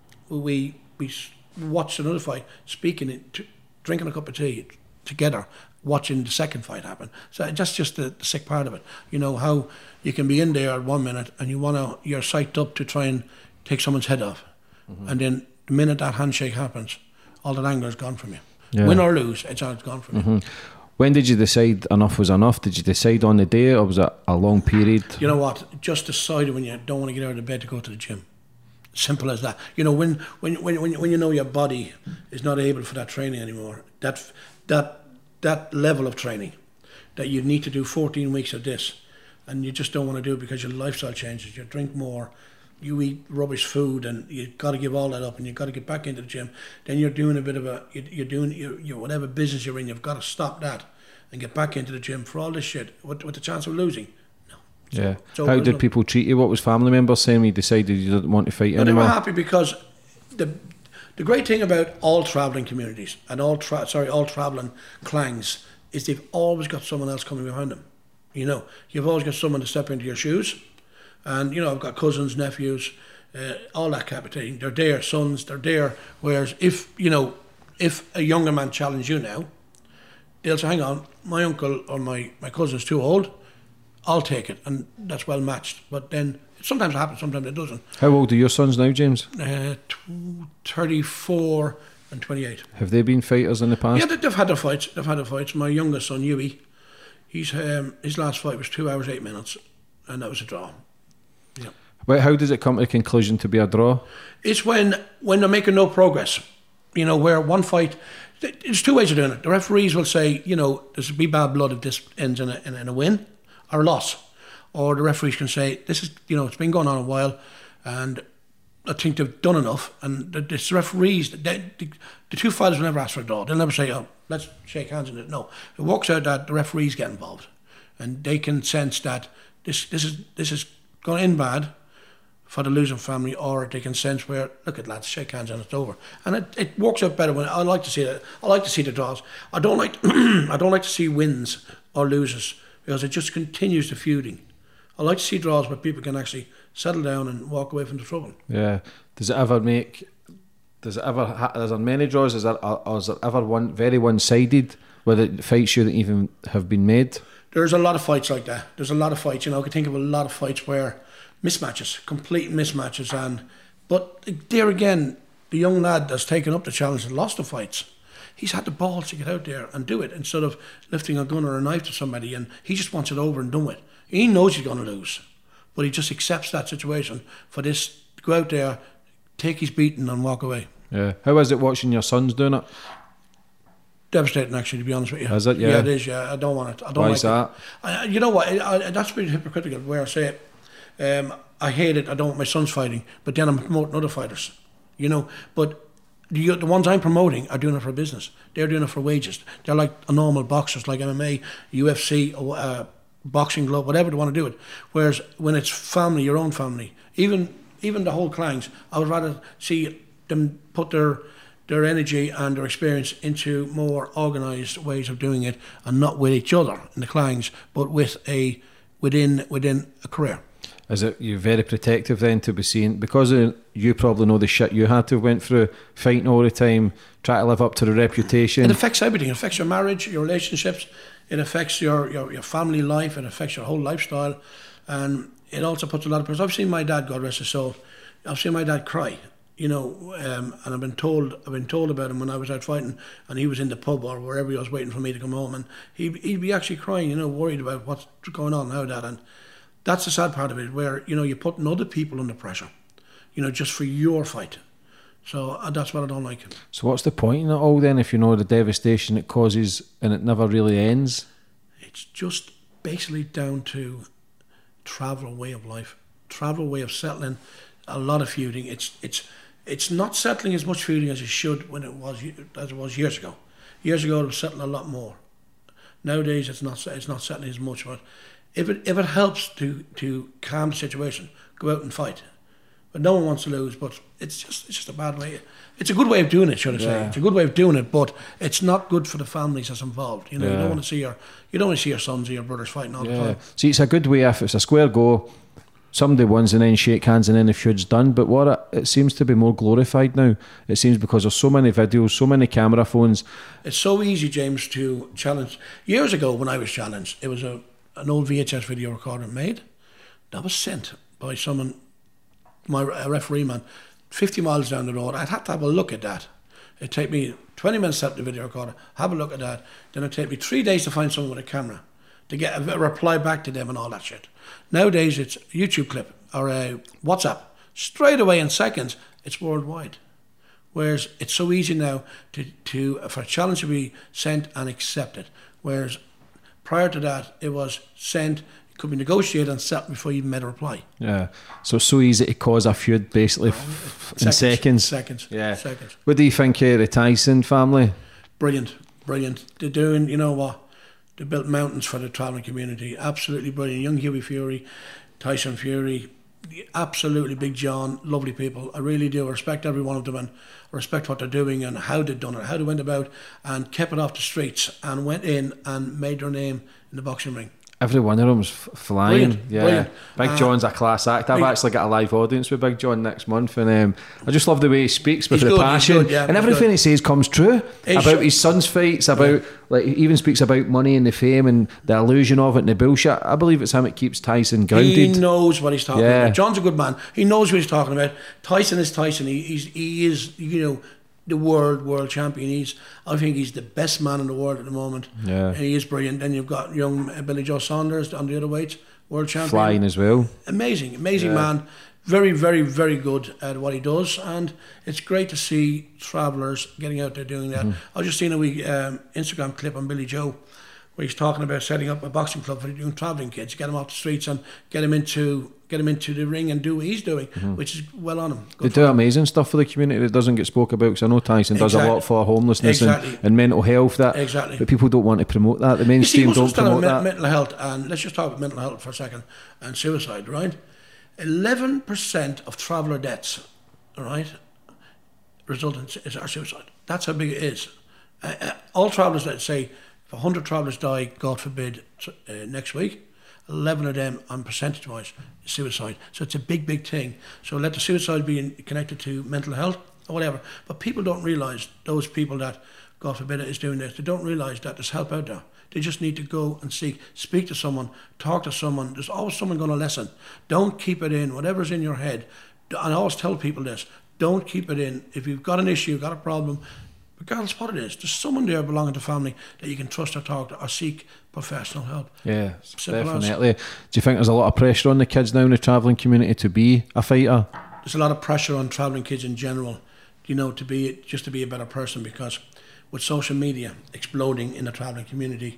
we we watched another fight, speaking, it, drinking a cup of tea together, watching the second fight happen. So that's just the, the sick part of it. You know how you can be in there at one minute and you wanna you're psyched up to try and take someone's head off, mm-hmm. and then the minute that handshake happens, all that anger is gone from you. Yeah. Win or lose, it's all gone from mm-hmm. you. When did you decide enough was enough? Did you decide on the day, or was it a long period? You know what? Just decided when you don't want to get out of bed to go to the gym. Simple as that. You know, when when when when when you know your body is not able for that training anymore, that that that level of training, that you need to do fourteen weeks of this, and you just don't want to do it because your lifestyle changes. You drink more, you eat rubbish food, and you've got to give all that up, and you've got to get back into the gym. Then you're doing a bit of a you're doing you you whatever business you're in. You've got to stop that and get back into the gym for all this shit with, with the chance of losing. So, yeah. so How did people treat you? What was family members saying when you decided you didn't want to fight well, anymore? They were happy because the the great thing about all travelling communities and all tra- sorry all travelling clangs is they've always got someone else coming behind them. You know, you've always got someone to step into your shoes, and you know I've got cousins, nephews, uh, all that kind of thing. They're there, sons, they're there. Whereas if you know if a younger man challenged you now, they'll say, "Hang on, my uncle or my my cousin's too old. I'll take it," and that's well matched. But then sometimes it happens, sometimes it doesn't. How old are your sons now, James? Uh, thirty-four and twenty-eight. Have they been fighters in the past? Yeah, they've had their fights. They've had their fights. My youngest son, Huey, he's um, his last fight was two hours eight minutes, and that was a draw. Yeah. Well, how does it come to the conclusion to be a draw? It's when when they're making no progress. You know, where one fight. There's two ways of doing it. The referees will say, you know, there's be bad blood if this ends in a, in, in a win or a loss, or the referees can say this is, you know, it's been going on a while, and I think they've done enough. And the, the referees, they, the, the two fighters will never ask for a draw. They'll never say, oh, let's shake hands in it. No, it works out that the referees get involved, and they can sense that this this is this is going to end bad for the losing family, or they can sense where, look at lads, shake hands and it's over. And it, it works out better when I like to see that. I like to see the draws. I don't like I don't like to see wins or loses, because it just continues the feuding. I like to see draws where people can actually settle down and walk away from the trouble. Yeah. Does it ever make? Does it ever? Ha- is there many draws? Is there? Or is there ever one very one-sided where the fights shouldn't even have been made? There's a lot of fights like that. There's a lot of fights. You know, I can think of a lot of fights where mismatches, complete mismatches, and but there again, the young lad that's taken up the challenge and lost the fights, he's had the balls to get out there and do it instead of lifting a gun or a knife to somebody, and he just wants it over and done with. He knows he's going to lose, but he just accepts that situation for this to go out there, take his beating and walk away. Yeah. How is it watching your sons doing it? Devastating, actually, to be honest with you. Is it? Yeah. Yeah, it is. Yeah, I don't want it. I don't Why like is that? It. I, you know what? I, I, that's pretty hypocritical where I say it. Um, I hate it. I don't want my sons fighting, but then I'm promoting other fighters. You know, but the, the ones I'm promoting are doing it for business. They're doing it for wages. They're like a normal boxers, like M M A, U F C, uh, boxing club, whatever they want to do it. Whereas when it's family, your own family, even even the whole clans, I would rather see them put their their energy and their experience into more organised ways of doing it, and not with each other in the clans, but with a within within a career. Is it you very protective then to be seen because of, you probably know the shit you had to have went through fighting all the time, try to live up to the reputation? It affects everything. It affects your marriage, your relationships. It affects your your, your family life. It affects your whole lifestyle, and it also puts a lot of pressure. I've seen my dad, God rest his soul. I've seen my dad cry. You know, um, and I've been told I've been told about him when I was out fighting, and he was in the pub or wherever he was waiting for me to come home, and he he'd be actually crying, you know, worried about what's going on now, Dad. And that's the sad part of it, where you know you're putting other people under pressure, you know, just for your fight. So uh, that's what I don't like. So what's the point in it all then? If you know the devastation it causes and it never really ends, it's just basically down to travel way of life, travel way of settling. A lot of feuding. It's it's. It's not settling as much feuding as it should when it was as it was years ago. Years ago, it was settling a lot more. Nowadays, it's not it's not settling as much. But if it if it helps to to calm the situation, go out and fight. But no one wants to lose. But it's just it's just a bad way. It's a good way of doing it, should I say? Yeah. It's a good way of doing it, but it's not good for the families that's involved. You know, Yeah. you don't want to see your you don't want to see your sons or your brothers fighting all yeah. the time. See, it's a good way if it's a square go. Somebody wins and then shake hands and then the feud's done. But what it, it seems to be more glorified now. It seems because there's so many videos, so many camera phones. It's so easy, James, to challenge. Years ago, when I was challenged, it was a an old V H S video recorder made that was sent by someone, my a referee man, fifty miles down the road. I'd have to have a look at that. It'd take me twenty minutes to set the video recorder, have a look at that. Then it'd take me three days to find someone with a camera to get a, a reply back to them and all that shit. Nowadays, it's a YouTube clip or a WhatsApp. Straight away in seconds, it's worldwide. Whereas it's so easy now to, to for a challenge to be sent and accepted. Whereas prior to that, it was sent, it could be negotiated and set before you even made a reply. Yeah. So it's so easy to cause a feud basically f- in seconds. Seconds. Yeah. Seconds. What do you think of the Tyson family? Brilliant. Brilliant. They're doing, you know what? They built mountains for the travelling community. Absolutely brilliant. Young Hughie Fury, Tyson Fury, absolutely Big John, lovely people. I really do. I respect every one of them and I respect what they're doing and how they've done it, how they went about and kept it off the streets and went in and made their name in the boxing ring. Every one of them's f- flying. Brilliant, yeah. brilliant. Big Uh, John's a class act. I've Big- actually got a live audience with Big John next month, and um, I just love the way he speaks with He's the good, he's passion, good, yeah, and he's everything good. he says comes true He's about sure- his son's fights. About like he even speaks about money and the fame and the illusion of it and the bullshit. I believe it's him that keeps Tyson grounded. He knows what he's talking Yeah. about. John's a good man. He knows what he's talking about. Tyson is Tyson. He, he's, he is, you know, the world, world champion. He's, I think he's the best man in the world at the moment. Yeah. And he is brilliant. Then you've got young uh, Billy Joe Saunders on the other weights, world champion. Flying as well. Amazing, amazing Yeah. man. Very, very, very good at what he does, and it's great to see travellers getting out there doing that. Mm-hmm. I was just seen a wee um, Instagram clip on Billy Joe where he's talking about setting up a boxing club for young travelling kids, get them off the streets and get them into get them into the ring and do what he's doing, which is well on him. Mm-hmm. They Good for do him. amazing stuff for the community that doesn't get spoke about, because I know Tyson does a Exactly. lot for homelessness Exactly. and, and mental health. That, Exactly. But people don't want to promote that. The You see, mainstream what's don't what's done promote about that. mental health, and let's just talk about mental health for a second, and suicide, right? eleven percent of traveller deaths, all right, result in is are suicide. That's how big it is. Uh, uh, all travellers, let's say, if one hundred travellers die, God forbid, uh, next week, eleven of them on percentage-wise suicide. So it's a big, big thing. So let the suicide be in, connected to mental health or whatever. But people don't realise, those people that, God forbid, is doing this, they don't realise that there's help out there. They just need to go and seek, speak to someone, talk to someone. There's always someone going to listen. Don't keep it in, whatever's in your head. And I always tell people this, don't keep it in. If you've got an issue, you've got a problem, regardless what it is, there's someone there belonging to family that you can trust or talk to or seek professional help. Yeah, Simple definitely. As. Do you think there's a lot of pressure on the kids now in the travelling community to be a fighter? There's a lot of pressure on travelling kids in general, you know, to be just to be a better person, because with social media exploding in the travelling community,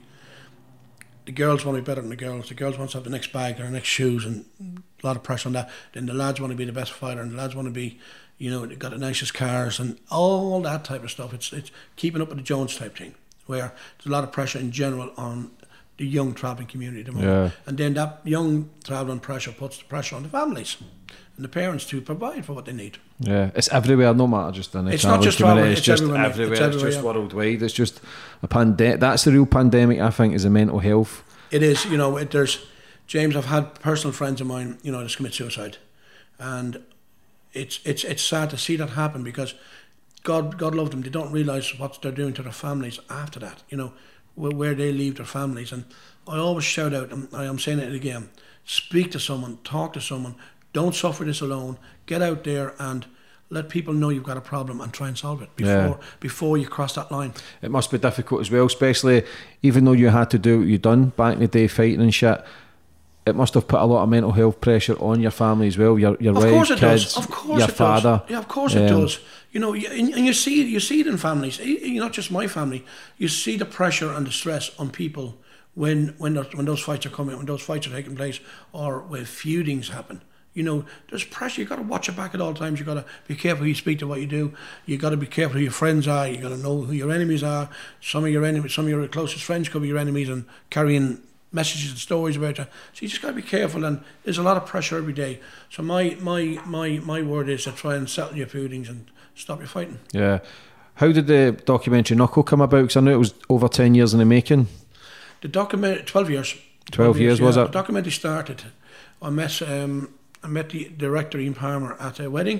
the girls want to be better than the girls. The girls want to have the next bag or the next shoes, and a lot of pressure on that. Then the lads want to be the best fighter, and the lads want to be, you know, they've got the nicest cars and all that type of stuff. It's it's keeping up with the Jones type thing, where there's a lot of pressure in general on the young travelling community at the moment. Yeah. And then that young travelling pressure puts the pressure on the families and the parents to provide for what they need. Yeah, it's everywhere, no matter just in the it's travelling not just community. travelling, it's, it's just everywhere. everywhere. It's, It's, everywhere, just yeah. worldwide. It's just a pandemic. That's the real pandemic, I think, is the mental health. It is, you know, it, there's, James, I've had personal friends of mine, you know, that's commit suicide. And it's it's it's sad to see that happen, because God God loved them. They don't realise what they're doing to their families after that, you know, where, where they leave their families. And I always shout out, and I am saying it again, speak to someone, talk to someone, don't suffer this alone, get out there and let people know you've got a problem and try and solve it before Yeah. before you cross that line. It must be difficult as well, especially even though you had to do what you done back in the day, fighting and shit. It must have put a lot of mental health pressure on your family as well. Your your Of wife, course it kids, does. Of course your it father. does. Yeah, of course it Um, does. You know, you- and and you see it. You see it in families. Y- y- Not just my family. You see the pressure and the stress on people when when those, when those fights are coming, when those fights are taking place, or when feudings happen. You know, there's pressure. You got to watch your back at all times. You got to be careful who you speak to, what you do. You got to be careful who your friends are. You got to know who your enemies are. Some of your enemies, some of your closest friends could be your enemies and carrying messages and stories about you. So you just got to be careful. And there's a lot of pressure every day. So my my my my word is to try and settle your feudings and stop your fighting. Yeah. How did the documentary Knuckle come about? Because I know it was over ten years in the making. The documentary, twelve years. twelve years, was yeah. it? The documentary started. I met um, I met the director Ian Palmer at a wedding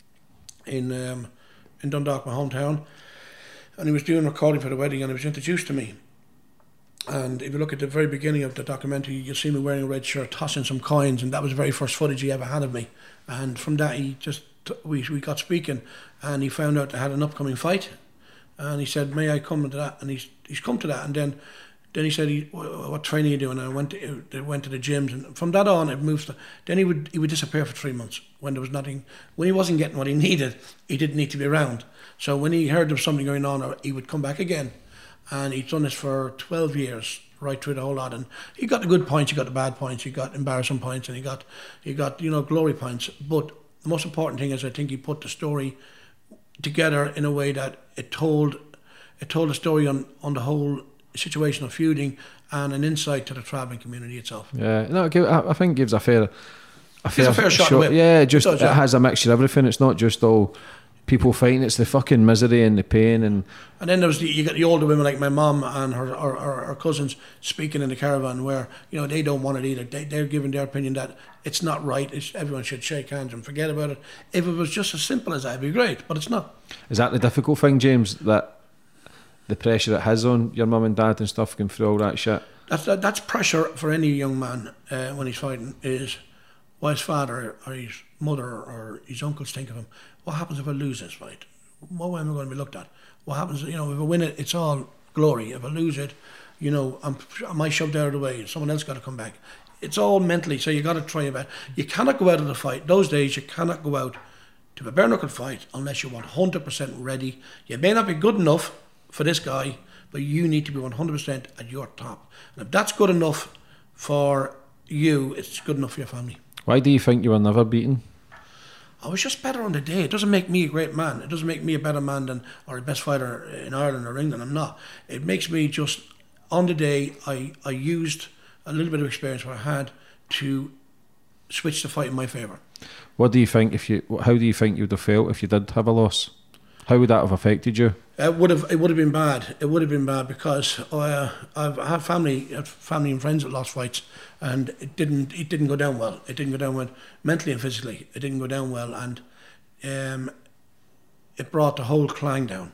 in um, in Dundalk, my hometown, and he was doing recording for the wedding, and he was introduced to me. And if you look at the very beginning of the documentary, you'll see me wearing a red shirt, tossing some coins, and that was the very first footage he ever had of me. And from that, he just we we got speaking, and he found out I had an upcoming fight, and he said, "May I come to that?" And he's he's come to that, and then. Then he said, he, "What training are you doing?" And I went to, I went to the gyms, and from that on, it moved. To, then he would he would disappear for three months when there was nothing. When he wasn't getting what he needed, he didn't need to be around. So when he heard there was something going on, he would come back again, and he'd done this for twelve years, right through the whole lot. And he got the good points, he got the bad points, he got embarrassing points, and he got he got you know glory points. But the most important thing is, I think he put the story together in a way that it told it told a story on on the whole situation of feuding and an insight to the travelling community itself. Yeah, no, it give- I I think it gives a fair, a Gives a fair shot to it. Yeah, it just It does, it yeah. has a mixture of everything. It's not just all people fighting. It's the fucking misery and the pain and And then there was the, you got the older women like my mum and her, her, her, her cousins speaking in the caravan, where you know they don't want it either. They, they're giving their opinion that it's not right. It's, everyone should shake hands and forget about it. If it was just as simple as that, it'd be great, but it's not. Is that the difficult thing, James? That the pressure it has on your mum and dad and stuff, going through all that shit. That's that, that's pressure for any young man uh, when he's fighting. Is what his father or his mother or his uncles think of him. What happens if I lose this fight? What way am I going to be looked at? What happens? You know, if I win it, it's all glory. If I lose it, you know, I'm, am I shoved out of the way? Someone else got to come back. It's all mentally. So you got to try your best. You cannot go out of the fight. Those days, you cannot go out to a bare knuckle fight unless you're one hundred percent ready. You may not be good enough for this guy, but you need to be one hundred percent at your top. And if that's good enough for you, it's good enough for your family. Why do you think you were never beaten? I was just better on the day. It doesn't make me a great man. It doesn't make me a better man than or a best fighter in Ireland or England. I'm not. It makes me just, on the day, I, I used a little bit of experience what I had to switch the fight in my favour. What do you think if you? How do you think you'd have felt if you did have a loss? How would that have affected you? It would have. It would have been bad. It would have been bad because uh, I've had family, family and friends that lost fights, and it didn't. It didn't go down well. It didn't go down well mentally and physically. It didn't go down well, and um, it brought the whole clan down.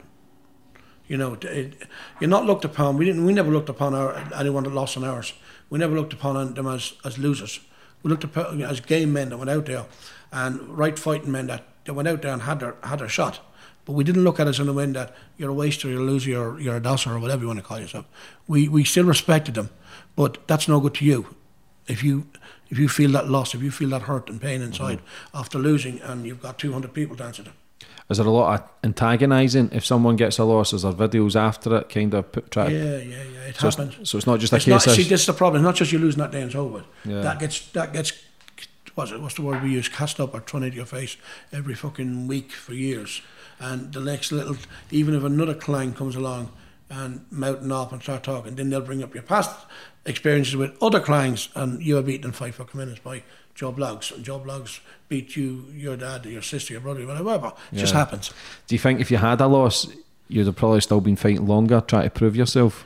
You know, it, you're not looked upon. We didn't. We never looked upon our, anyone that lost on ours. We never looked upon them as, as losers. We looked upon as game men that went out there, and right fighting men that, that went out there and had their had their shot. But we didn't look at us in the way that you're a waster, you're a loser, you're, you're a dosser, or whatever you want to call yourself. We we still respected them, but that's no good to you. If you if you feel that loss, if you feel that hurt and pain inside mm-hmm. after losing, and you've got two hundred people to answer to. Is there a lot of antagonising if someone gets a loss? Is there videos after it, kind of put, try? Yeah, yeah, yeah. It so happens. It's, so it's not just a it's case. Not, of... See, this is the problem. It's not just you losing that day and it's over. Yeah. That gets that gets. What's it? What's the word we use? Cast up or thrown into your face every fucking week for years. And the next little, even if another clan comes along and mouthing off and start talking, then they'll bring up your past experiences with other clans, and you were beaten in five fucking minutes by Joe Bloggs, and Joe Bloggs beat you, your dad, your sister, your brother, whatever. It yeah. just happens. Do you think if you had a loss, you'd have probably still been fighting longer, trying to prove yourself?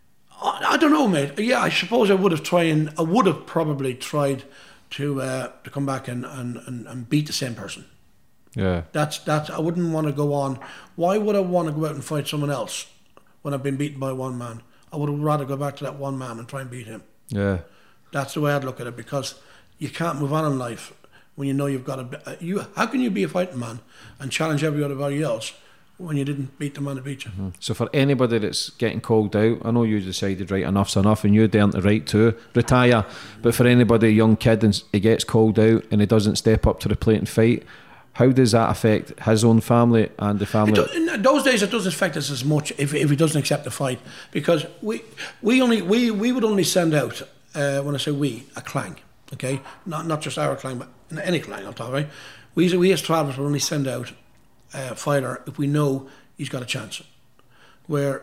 I, I don't know, mate. Yeah, I suppose I would have tried, and I would have probably tried to uh, to come back and, and, and, and beat the same person. Yeah, that's that's. I wouldn't want to go on. Why would I want to go out and fight someone else when I've been beaten by one man? I would rather go back to that one man and try and beat him. Yeah, that's the way I'd look at it, because you can't move on in life when you know you've got a. You how can you be a fighting man and challenge everybody else when you didn't beat the man that beat you? Mm-hmm. So for anybody that's getting called out, I know you decided right enough's enough, and you're down the right to retire. But for anybody, a young kid, and he gets called out and he doesn't step up to the plate and fight. How does that affect his own family and the family? Does, in those days, it doesn't affect us as much if, if he doesn't accept the fight, because we we only we, we would only send out uh, when I say we a clan, okay, not not just our clan, but any clan. I'm talking right. We we as travellers would only send out a fighter if we know he's got a chance. Where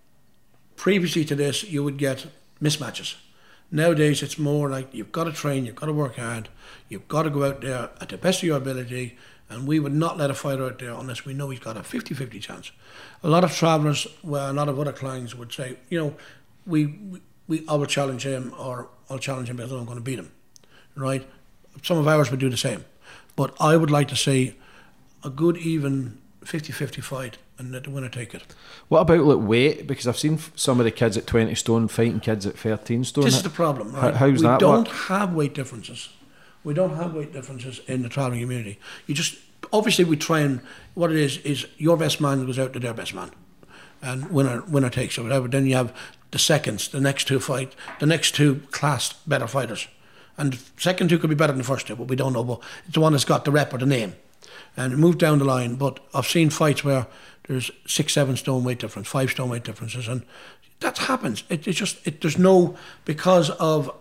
previously to this, you would get mismatches. Nowadays, it's more like you've got to train, you've got to work hard, you've got to go out there at the best of your ability. And we would not let a fighter out there unless we know he's got a fifty-fifty chance. A lot of travellers, well, a lot of other clients would say, you know, we, we, we I will challenge him, or I'll challenge him because I'm going to beat him, right? Some of ours would do the same. But I would like to see a good, even fifty-fifty fight and let the winner take it. What about like weight? Because I've seen some of the kids at twenty stone fighting kids at thirteen stone. This is the problem, right? How, how's we that don't work? have weight differences. We don't have weight differences in the travelling community. You just, obviously we try and, what it is, is your best man goes out to their best man. And winner winner takes or whatever. Then you have the seconds, the next two fight, the next two classed better fighters. And the second two could be better than the first two, but we don't know. But it's the one that's got the rep or the name. And move down the line. But I've seen fights where there's six, seven stone weight difference, five stone weight differences. And that happens. It, it's just, it, there's no, because of,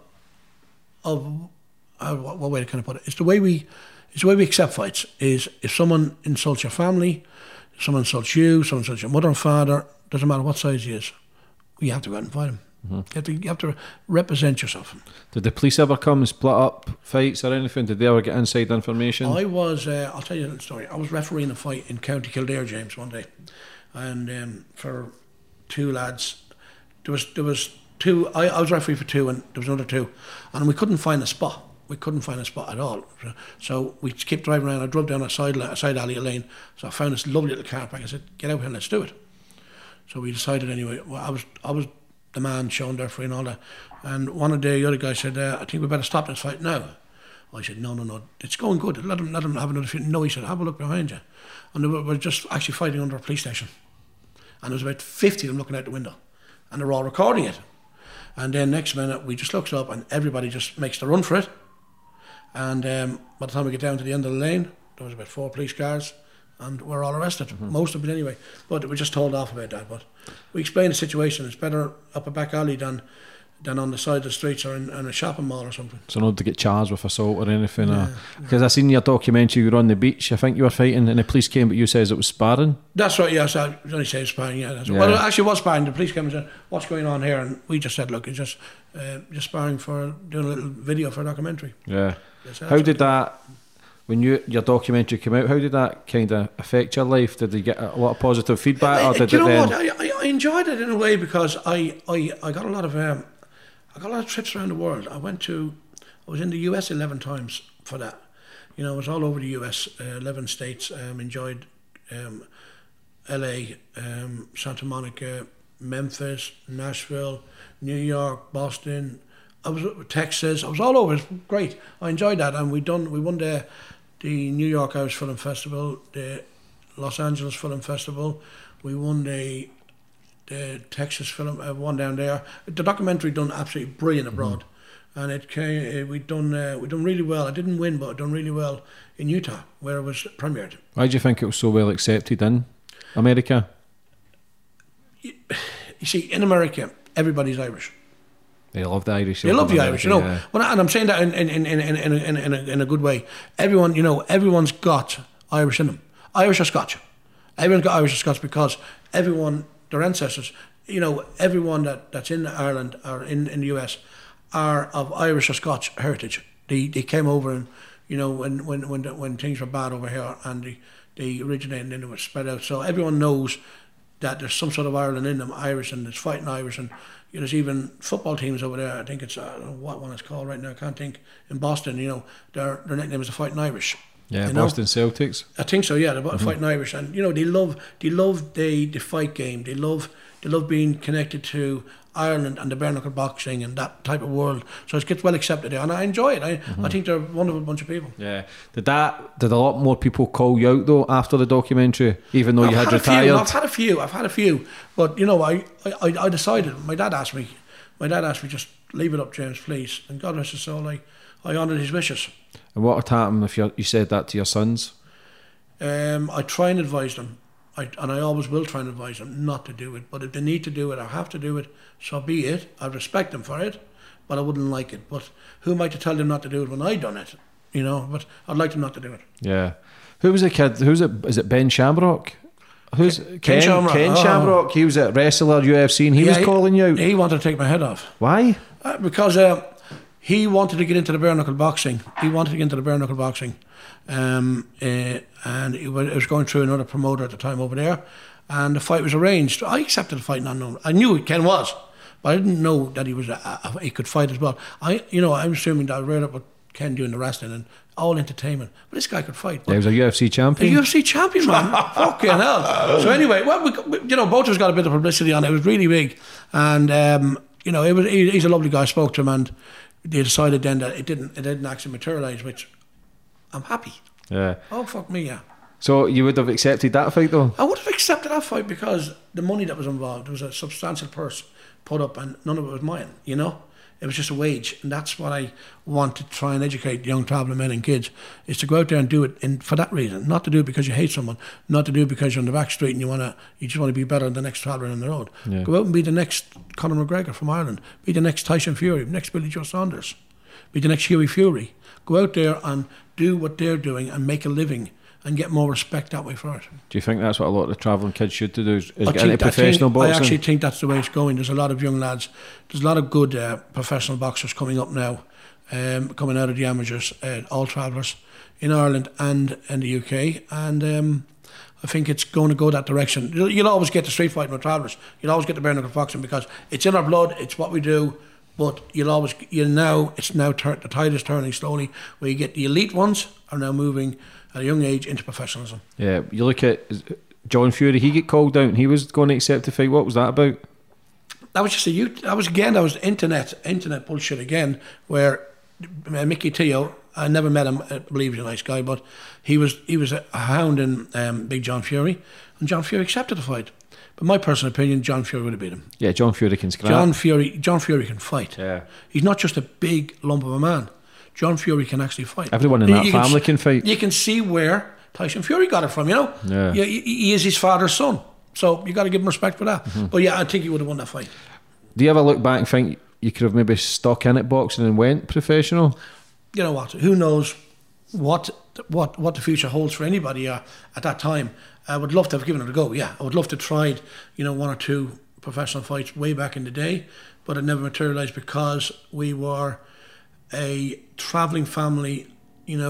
of, Uh, what, what way to kind of put it? It's the way we, it's the way we accept fights. Is if someone insults your family, if someone insults you, someone insults your mother and father, doesn't matter what size he is, you have to go out and fight him. Mm-hmm. You have to, you have to represent yourself. Did the police ever come and split up fights or anything? Did they ever get inside information? I was, uh, I'll tell you a little story. I was refereeing a fight in County Kildare, James, one day, and um, for two lads, there was there was two. I, I was referee for two, and there was another two, and we couldn't find a spot. We couldn't find a spot at all. So we kept driving around. I drove down a side, a side alley, a lane. So I found this lovely little car park. I said, get out here and let's do it. So we decided anyway. Well, I was I was the man showing there for and all that. And one of the other guys said, uh, I think we better stop this fight now. I said, no, no, no. It's going good. Let them, let them have another fight. No, he said, have a look behind you. And they were, were just actually fighting under a police station. And there was about fifty of them looking out the window. And they were all recording it. And then next minute, we just looked up and everybody just makes the run for it. And um, by the time we get down to the end of the lane, there was about four police cars, and we're all arrested, mm-hmm. most of it anyway. But we just told off about that. But we explained the situation. It's better up a back alley than than on the side of the streets or in, in a shopping mall or something. So not to get charged with assault or anything. Because yeah, I seen your documentary, you were on the beach, I think you were fighting, and the police came, but you says it was sparring? That's right, yes, I only say sparring, yeah. That's yeah. Well, it actually was sparring. The police came and said, what's going on here? And we just said, look, it's just, uh, just sparring for doing a little video for a documentary. Yeah. Yes, how did that when you your documentary came out, how did that kind of affect your life? Did you get a lot of positive feedback, I, or did do you it know then? what? I, I, I enjoyed it in a way because I, I, I got a lot of um, I got a lot of trips around the world. I went to I was in the U S eleven times for that. You know, I was all over the U S, uh, eleven states. Um, enjoyed um, L A, um, Santa Monica, Memphis, Nashville, New York, Boston. I was Texas. I was all over. It was great. I enjoyed that, and we done. We won the the New York Irish Film Festival, the Los Angeles Film Festival. We won the the Texas Film uh, one down there. The documentary done absolutely brilliant abroad, mm-hmm. and it came. Uh, we done. Uh, we done really well. I didn't win, but I done really well in Utah, where it was premiered. Why do you think it was so well accepted in America? You, you see, in America, everybody's Irish. They love the Irish. They love the Irish, you know. Yeah. When I, and I'm saying that in in, in, in, in, in, in, a, in a good way. Everyone, you know, everyone's got Irish in them. Irish or Scotch. Everyone's got Irish or Scotch because everyone, their ancestors, you know, everyone that, that's in Ireland or in, in the U S are of Irish or Scotch heritage. They they came over and, you know, when when when, when things were bad over here and they, they originated and then it was spread out. So everyone knows that there's some sort of Ireland in them, Irish, and there's fighting Irish, and you know, there's even football teams over there. I think it's, I don't know what one it's called right now, I can't think, in Boston, you know, their their nickname is the Fighting Irish. Yeah, you Boston know? Celtics. I think so, yeah, the mm-hmm. Fighting Irish. And, you know, they love they love the, the fight game. They love they love being connected to Ireland and the bare knuckle boxing and that type of world. So it gets well accepted there, and I enjoy it. I, mm-hmm. I think they're a wonderful bunch of people. Yeah. Did that? Did a lot more people call you out though after the documentary, even though I've you had, had retired? A few, I've had a few. I've had a few, but you know, I, I, I decided. My dad asked me. My dad asked me, just leave it up, James, please. And God rest his soul, I, I honoured his wishes. And what would happen if you you said that to your sons? Um, I try and advise them. I, and I always will try and advise them not to do it. But if they need to do it or have to do it, so be it. I respect them for it, but I wouldn't like it. But who am I to tell them not to do it when I done it? You know, but I'd like them not to do it. Yeah. Who was the kid? Who's it? Is it Ben Shamrock? Who's Ken? Ken Shamrock. Ken Oh. Shamrock. He was a wrestler, U F C, and he Yeah, was calling you out. He wanted to take my head off. Why? Uh, because uh, he wanted to get into the bare knuckle boxing. He wanted to get into the bare knuckle boxing. Um, uh, and it was, it was going through another promoter at the time over there. And the fight was arranged. I accepted the fight, not knowing. I knew who Ken was, but I didn't know that he was a, a, he could fight as well. I, you know, I'm assuming that I read about Ken doing the wrestling and all entertainment, but this guy could fight. Yeah, he was a U F C champion. A U F C champion, man. Fucking hell. So anyway, well, we, you know, both of us got a bit of publicity on it. It was really big, and um, you know, it was. He, he's a lovely guy. I spoke to him, and they decided then that it didn't. It didn't actually materialise, which I'm happy. Yeah. Oh fuck me, yeah. So you would have accepted that fight though? I would have accepted that fight because the money that was involved, there was a substantial purse put up and none of it was mine, you know? It was just a wage, and that's what I want to try and educate young travelling men and kids, is to go out there and do it in, for that reason, not to do it because you hate someone, not to do it because you're on the back street and you want to, you just want to be better than the next traveller on the road. Yeah. Go out and be the next Conor McGregor from Ireland, be the next Tyson Fury, next Billy Joe Saunders, be the next Hughie Fury. Go out there and do what they're doing and make a living and get more respect that way for it. Do you think that's what a lot of the travelling kids should do, is, is I get think- into I professional think- boxing? I actually think that's the way it's going. There's a lot of young lads, there's a lot of good uh, professional boxers coming up now, um, coming out of the amateurs, uh, all travellers in Ireland and in the U K, and um, I think it's going to go that direction. You'll, you'll always get the street fighting with travellers, you'll always get the bare knuckle boxing because it's in our blood, it's what we do. But you'll always, you now, it's now tur- the tide is turning slowly, where you get the elite ones are now moving at a young age into professionalism. Yeah, you look at John Fury, he get called out and he was going to accept the fight. What was that about? That was just a youth. That was again. That was internet, internet bullshit again. Where uh, Mickey Teo, I never met him. I believe he's a nice guy, but he was he was a hounding um, Big John Fury, and John Fury accepted the fight. But my personal opinion, John Fury would have beat him. Yeah, John Fury can scrap. John Fury, John Fury can fight. Yeah. He's not just a big lump of a man. John Fury can actually fight. Everyone in You- that you family s- can fight. You can see where Tyson Fury got it from. You know, Yeah. he, he is his father's son. So you got to give him respect for that. Mm-hmm. But yeah, I think he would have won that fight. Do you ever look back and think you could have maybe stuck in at boxing and went professional? You know what? Who knows what what what the future holds for anybody uh, at that time? I would love to have given it a go. Yeah, I would love to have tried, you know, one or two professional fights way back in the day, but it never materialised because we were a travelling family, you know,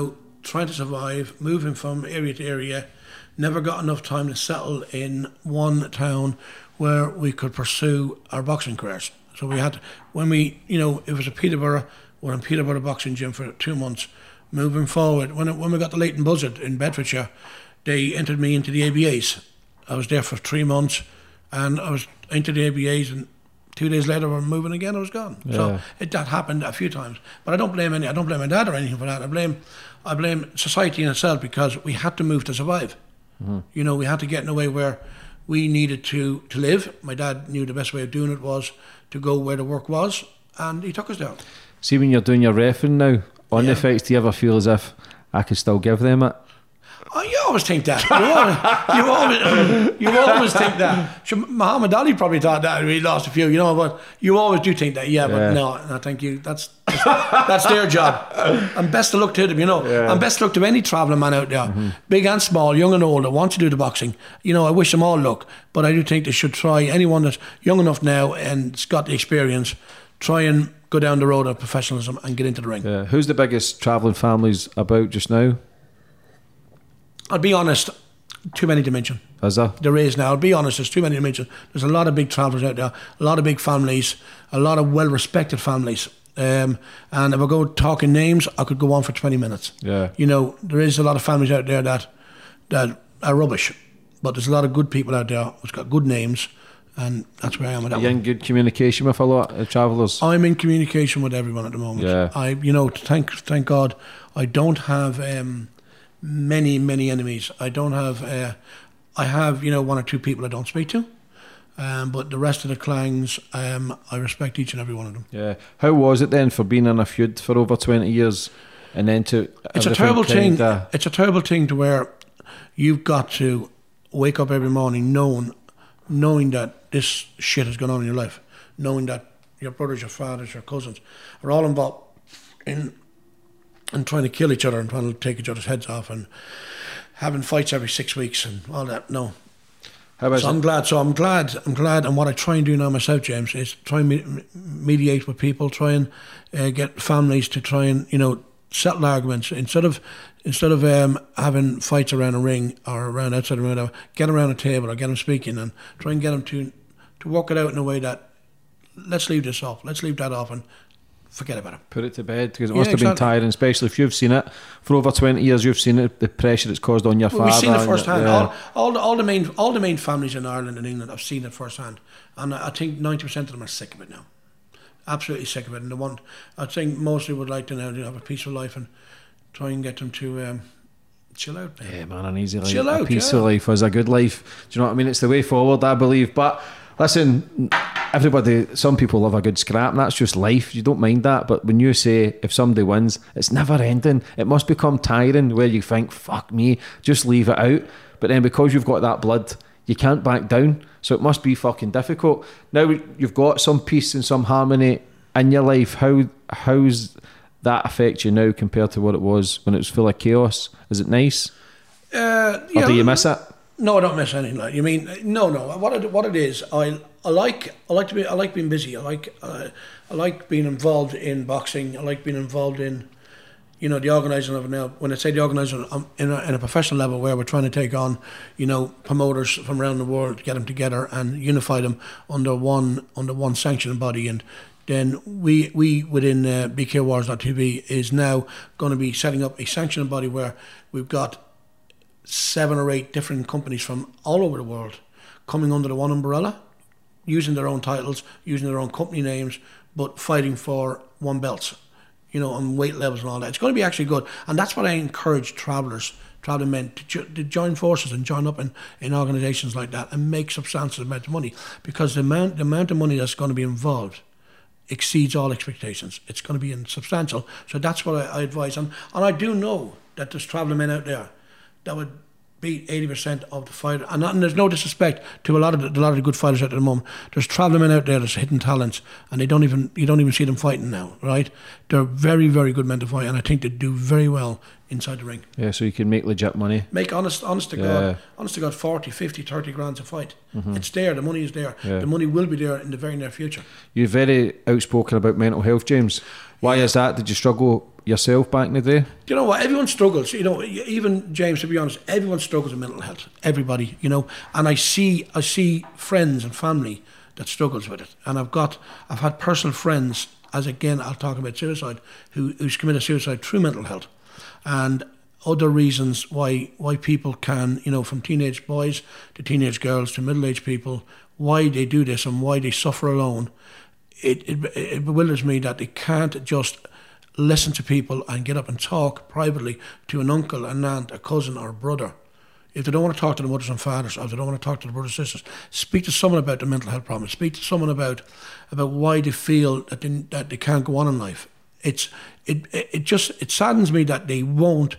trying to survive, moving from area to area, never got enough time to settle in one town where we could pursue our boxing careers. So we had, when we, you know, it was a Peterborough, we're in Peterborough Boxing Gym for two months. Moving forward, when it, when we got the Leighton Buzzard in Bedfordshire, they entered me into the A B As. I was there for three months, and I was into the A B As, and two days later, we're moving again. I was gone. Yeah. So it that happened a few times. But I don't blame any. I don't blame my dad or anything for that. I blame, I blame society in itself, because we had to move to survive. Mm-hmm. You know, we had to get in a way where we needed to to live. My dad knew the best way of doing it was to go where the work was, and he took us there. See, when you're doing your reffing now on yeah. the fights, do you ever feel as if I could still give them it? Oh, you always think that. You always, you always, you always think that. Sure, Muhammad Ali probably thought that when he lost a few, you know, but you always do think that. Yeah, but yeah. no, I think you. That's that's their job. And best of luck to them, you know. Yeah. And best of luck to any travelling man out there, mm-hmm. big and small, young and old, that wants to do the boxing. You know, I wish them all luck, but I do think they should try. Anyone that's young enough now and's got the experience, try and go down the road of professionalism and get into the ring. Yeah. Who's the biggest travelling families about just now? I'll be honest, too many to mention. Is there? There is now. I'll be honest, there's too many to mention. There's a lot of big travellers out there, a lot of big families, a lot of well-respected families. Um, and if I go talking names, I could go on for twenty minutes. Yeah. You know, there is a lot of families out there that that are rubbish, but there's a lot of good people out there who's got good names, and that's where I am at that. Are you in good communication with a lot of travellers? I'm in communication with everyone at the moment. Yeah. I, you know, thank thank God, I don't have um, many many enemies. I don't have. Uh, I have, you know, one or two people I don't speak to. Um, but the rest of the clangs, um, I respect each and every one of them. Yeah. How was it then for being in a feud for over twenty years, and then to? It's a terrible thing. It's a terrible thing to where you've got to wake up every morning knowing, knowing that this shit has gone on in your life, knowing that your brothers, your fathers, your cousins are all involved in, in trying to kill each other and trying to take each other's heads off and having fights every six weeks and all that. No. How about so I'm glad. So I'm glad. I'm glad. And what I try and do now myself, James, is try and me- mediate with people, try and uh, get families to try and, you know, settle arguments instead of instead of um, having fights around a ring or around outside the ring. Whatever, get around a table or get them speaking and try and get them to to work it out in a way that let's leave this off, let's leave that off, and forget about it. Put it to bed, because it yeah, must have exactly. been tiring, especially if you've seen it for over twenty years. You've seen it, the pressure it's caused on your well, father. We've seen it firsthand. Yeah. All, all, the, all the main, all the main families in Ireland and England have seen it firsthand, and I think ninety percent of them are sick of it now. Absolutely sick of it, and they want. I think mostly would like to now have a peaceful life and try and get them to um, chill out. Man. Yeah, man, an easy life, chill out, a peaceful yeah. life is a good life. Do you know what I mean? It's the way forward, I believe. But listen, everybody, some people love a good scrap, and that's just life. You don't mind that, but when you say if somebody wins, it's never ending. It must become tiring where you think, fuck me, just leave it out. But then because you've got that blood, you can't back down. So it must be fucking difficult. Now you've got some peace and some harmony in your life. How how's that affect you now compared to what it was when it was full of chaos? Is it nice? Uh, yeah, or do you miss it? No, I don't miss anything. Like you mean, no, no. What it, what it is, I I like I like to be I like being busy. I like uh, I like being involved in boxing. I like being involved in, you know, the organising of it now. When I say the organising, I'm in a, in a professional level where we're trying to take on, you know, promoters from around the world, get them together and unify them under one under one sanctioning body. And then we we within uh, B K Wars dot T V is now going to be setting up a sanctioning body where we've got seven or eight different companies from all over the world coming under the one umbrella, using their own titles, using their own company names, but fighting for one belts, you know, on weight levels and all that. It's going to be actually good. And that's what I encourage travellers, travelling men, to, jo- to join forces and join up in, in organisations like that and make substantial amount of money, because the amount, the amount of money that's going to be involved exceeds all expectations. It's going to be substantial. So that's what I, I advise. And, and I do know that there's travelling men out there that would beat eighty percent of the fighter, and, not, and there's no disrespect to a lot of the, a lot of the good fighters at the moment. There's travelling men out there that's hidden talents, and they don't even you don't even see them fighting now, right? They're very very good men to fight, and I think they do very well inside the ring. Yeah, so you can make legit money. Make honest, honest to Yeah. God, honest to God, forty, fifty, thirty grand a fight. It's there. The money is there. Yeah. The money will be there in the very near future. You're very outspoken about mental health, James. Why is that? Did you struggle yourself back in the day? You know what? Everyone struggles. You know, even James, to be honest, everyone struggles with mental health. Everybody, you know. And I see, I see friends and family that struggles with it. And I've got, I've had personal friends, as again, I'll talk about suicide, who who's committed suicide through mental health, and other reasons why why people can, you know, from teenage boys to teenage girls to middle-aged people, why they do this and why they suffer alone. It it, it bewilders me that they can't just listen to people and get up and talk privately to an uncle, an aunt, a cousin or a brother. If they don't want to talk to the mothers and fathers, or if they don't want to talk to the brothers and sisters, speak to someone about their mental health problems. Speak to someone about about why they feel that they, that they can't go on in life. It's it it just it saddens me that they won't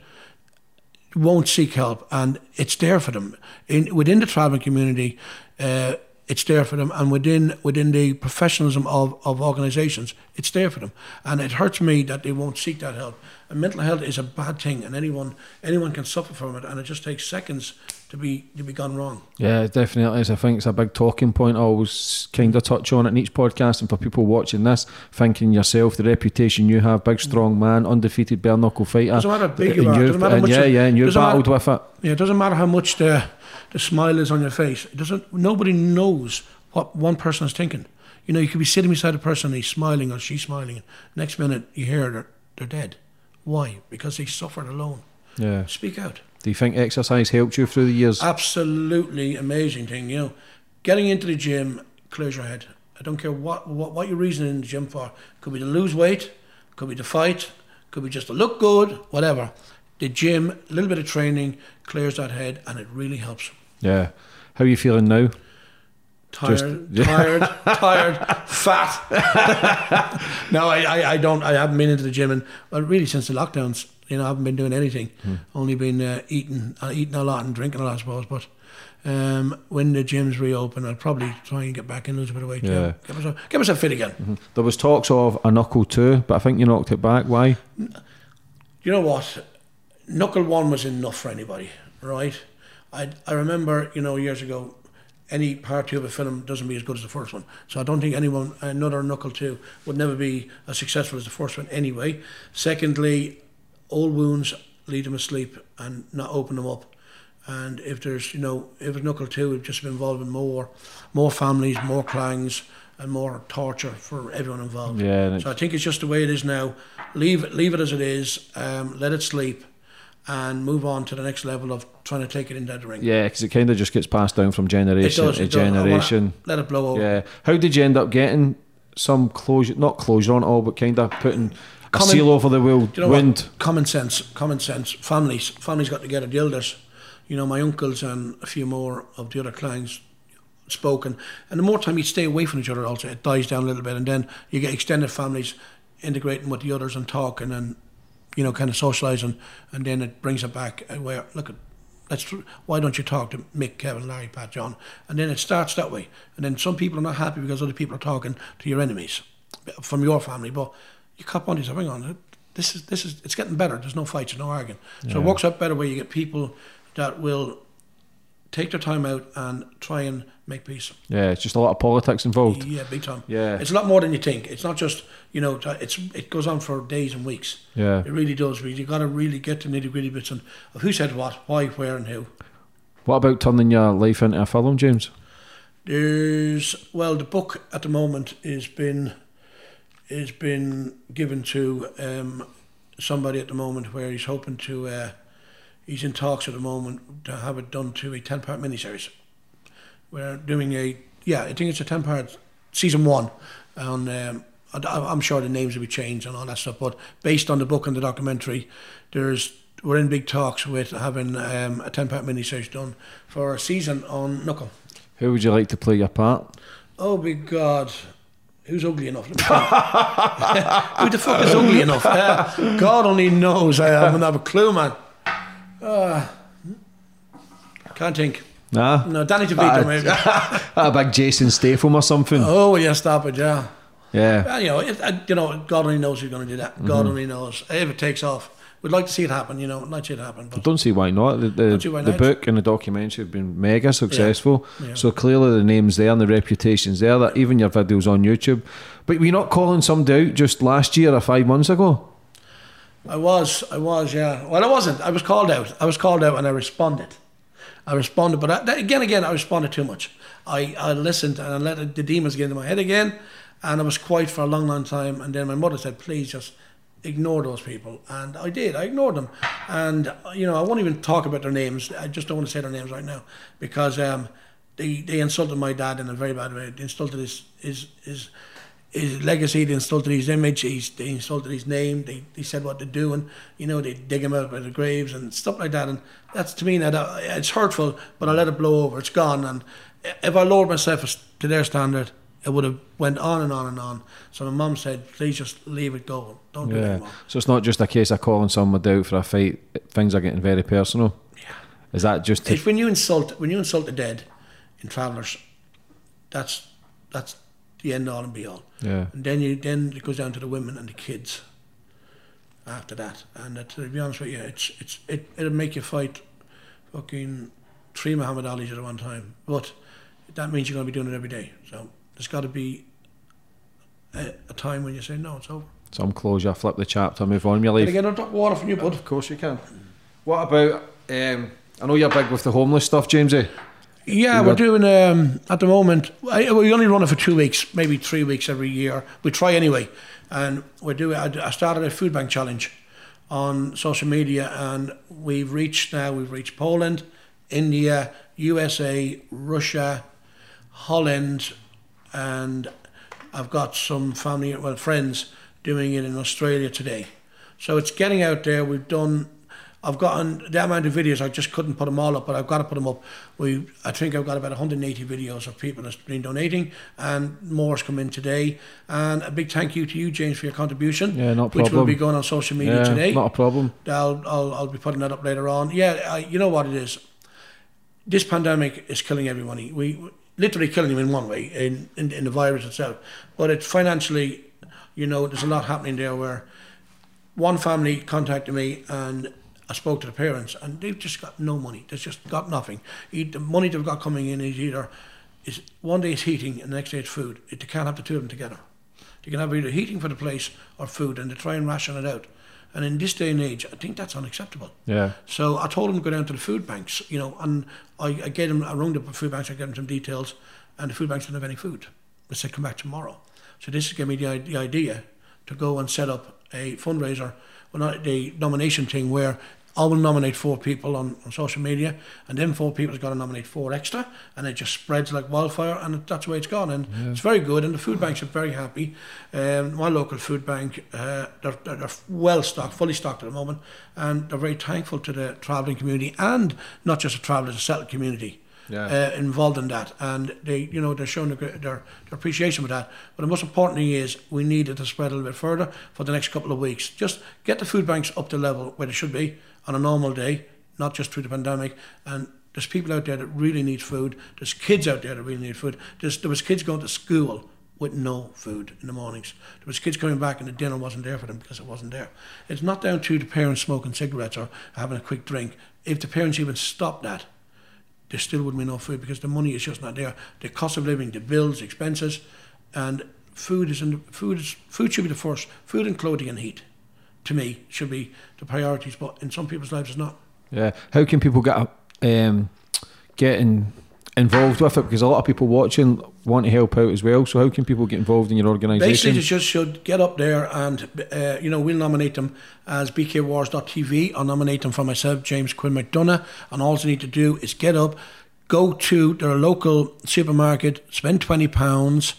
won't seek help, and it's there for them in within the travelling community. Uh, It's there for them, and within within the professionalism of, of organisations, it's there for them. And it hurts me that they won't seek that help. And mental health is a bad thing, and anyone anyone can suffer from it, and it just takes seconds to be to be gone wrong. Yeah, it definitely is. I think it's a big talking point. I always kind of touch on it in each podcast, and for people watching this, thinking yourself, the reputation you have, big strong man, undefeated bare knuckle fighter. Doesn't matter how big you And are. you've- Doesn't matter how and much yeah, you- yeah, and you doesn't battled matter- with it. Yeah, it doesn't matter how much the the smile is on your face. It doesn't. Nobody knows what one person is thinking. You know, you could be sitting beside a person and he's smiling or she's smiling, and next minute you hear they're, they're dead. Why? Because they suffered alone. Yeah. Speak out. Do you think exercise helped you through the years? Absolutely amazing thing. You know, getting into the gym clears your head. I don't care what what, what you're reasoning in the gym for. Could be to lose weight, could be to fight, could be just to look good, whatever. The gym, a little bit of training clears that head, and it really helps. Yeah. How are you feeling now? Tired, Just- tired, tired, fat. No, I, I, I don't. I haven't been into the gym, and well, really since the lockdowns, you know, I haven't been doing anything. Hmm. Only been uh, eating, uh, eating a lot and drinking a lot, I suppose. But um, when the gyms reopen, I'll probably try and get back and lose a bit of weight. Yeah. Yeah, get myself, get myself fit again. Mm-hmm. There was talks of a knuckle two, but I think you knocked it back. Why? You know what? Knuckle one was enough for anybody, right? I I remember, you know, years ago, any part two of a film doesn't be as good as the first one. So I don't think anyone, another Knuckle two would never be as successful as the first one anyway. Secondly, old wounds lead them asleep and not open them up. And if there's, you know, if it's Knuckle two, it would just be involving more, more families, more clangs, and more torture for everyone involved. Yeah. and So it- I think it's just the way it is now. Leave it, leave it as it is. Um, let it sleep, and move on to the next level of trying to take it into the ring. Yeah, because it kind of just gets passed down from generation It does, to it does. I wanna generation. Let it blow over. Yeah. How did you end up getting some closure? Not closure on it all, but kind of putting a Common- seal over the world Do you know wind. what? Common sense, common sense. Families, families got together. The elders, you know, my uncles and a few more of the other clans spoken. And the more time you stay away from each other, also it dies down a little bit, and then you get extended families integrating with the others and talking and, you know, kind of socialising, and then it brings it back. uh, Where look at, let's why don't you talk to Mick, Kevin, Larry, Pat, John, and then it starts that way. And then some people are not happy because other people are talking to your enemies from your family, but you cop on to yourself, hang on, this is this is it's getting better. There's no fights, there's no arguing. So Yeah. it works out better where you get people that will take their time out and try and make peace. Yeah, it's just a lot of politics involved. Yeah, big time. Yeah. It's a lot more than you think. It's not just, you know, it's it goes on for days and weeks. Yeah. It really does. You got to really get to nitty gritty bits and of who said what, why, where, and who. What about turning your life into a film, James? There's well, the book at the moment is been is been given to um, somebody at the moment where he's hoping to. Uh, he's in talks at the moment to have it done to a ten part miniseries. We're doing a yeah, I think it's a ten part season one, and um, I, I'm sure the names will be changed and all that stuff. But based on the book and the documentary, there's we're in big talks with having um, a ten part miniseries done for a season on Knuckle. Who would you like to play your part? Oh, big God. Who's ugly enough? Who the fuck is ugly enough? Uh, God only knows. I haven't have a clue, man. Uh, can't think. Nah? No, Danny DeVito, maybe. A big Jason Statham or something? Oh, yeah, stop it, yeah. Yeah. Well, you know, it, uh, you know, God only knows who's going to do that. God only knows. If it takes off, we'd like to see it happen, you know, I'd like to see it happen. I But don't see why not. The, the, Don't see why the not. book and the documentary have been mega successful. Yeah. So clearly the name's there and the reputation's there. That even your videos on YouTube. But were you not calling somebody out just last year or five months ago? I was, I was, yeah. Well, I wasn't. I was called out. I was called out and I responded. I responded, but I, again, again, I responded too much. I, I listened and I let the demons get into my head again, and I was quiet for a long, long time. And then my mother said, please just ignore those people. And I did. I ignored them. And, you know, I won't even talk about their names. I just don't want to say their names right now because um, they, they insulted my dad in a very bad way. They insulted his, his, his, his legacy, they insulted his image, he's, they insulted his name, they, they said what they're doing, you know, they dig him out by the graves and stuff like that. And that's, to me, that it's hurtful, but I let it blow over, it's gone. And if I lowered myself to their standard, it would have went on and on and on. So my mum said, please just leave it go, don't do it Yeah. anymore. So it's not just a case of calling someone out for a fight. Things are getting very personal. Yeah. Is that just to, It's when you insult, when you insult the dead in Travellers, that's, that's the end all and be all. yeah? And then you then it goes down to the women and the kids after that. And uh, to be honest with you, it's it's it it'll make you fight fucking three Muhammad Alis at one time. But that means you're going to be doing it every day. So there's got to be a, a time when you say no, it's over. Some closure, flip the chapter, move on with your Can I life. get a drop of water from you, bud? Of course you can. What about? Um, I know you're big with the homeless stuff, Jamesy. Yeah, You we're got- doing, um, at the moment, I, we only run it for two weeks, maybe three weeks every year. We try anyway. And we're doing, I, I started a food bank challenge on social media, and we've reached now, we've reached Poland, India, U S A, Russia, Holland, and I've got some family, well, friends doing it in Australia today. So it's getting out there. We've done, I've gotten the amount of videos, I just couldn't put them all up, but I've got to put them up. We, I think I've got about one hundred eighty videos of people that's been donating, and more's come in today. And a big thank you to you, James, for your contribution. Yeah, no Which will problem. be going on social media Yeah, today. not a problem. I'll, I'll, I'll be putting that up later on. Yeah, I, you know what it is. This pandemic is killing everybody. We literally killing them in one way, in, in, in the virus itself. But it's financially, you know, there's a lot happening there where one family contacted me and I spoke to the parents and they've just got no money. They've just got nothing. E- The money they've got coming in is either, is one day it's heating and the next day it's food. They can't have the two of them together. They can have either heating for the place or food, and they try and ration it out. And in this day and age, I think that's unacceptable. Yeah. So I told them to go down to the food banks, you know, and I, I gave them, I rung the food banks, I gave them some details, and the food banks didn't have any food. They said, come back tomorrow. So this gave me the, i- the idea to go and set up a fundraiser, well, not the nomination thing, where I will nominate four people on, on social media, and then four people have got to nominate four extra, and it just spreads like wildfire, and that's the way it's gone. And Yeah. it's very good, and the food banks are very happy. Um, my local food bank, uh, they're, they're, they're well stocked, fully stocked at the moment, and they're very thankful to the travelling community, and not just the travellers, the settled community. Yeah. Uh, involved in that, and they, you know, they're showing their, their, their appreciation for that. But the most important thing is we need it to spread a little bit further for the next couple of weeks. Just get the food banks up to level where they should be on a normal day, not just through the pandemic. And there's people out there that really need food. There's kids out there that really need food. There's, there was kids going to school with no food in the mornings. There was kids coming back and the dinner wasn't there for them because it wasn't there. It's not down to the parents smoking cigarettes or having a quick drink. If the parents even stop that, there still wouldn't be no food because the money is just not there. The cost of living, the bills, the expenses, and food is in the, food is food should be the first. Food and clothing and heat, to me, should be the priorities. But in some people's lives, it's not. Yeah. How can people get um, getting involved with it? Because a lot of people watching want to help out as well. So how can people get involved in your Basically, organisation? they just should get up there and, uh, you know, we'll nominate them as b k wars dot t v. I'll nominate them for myself, James Quinn McDonough, and all they need to do is get up, go to their local supermarket, spend twenty pounds,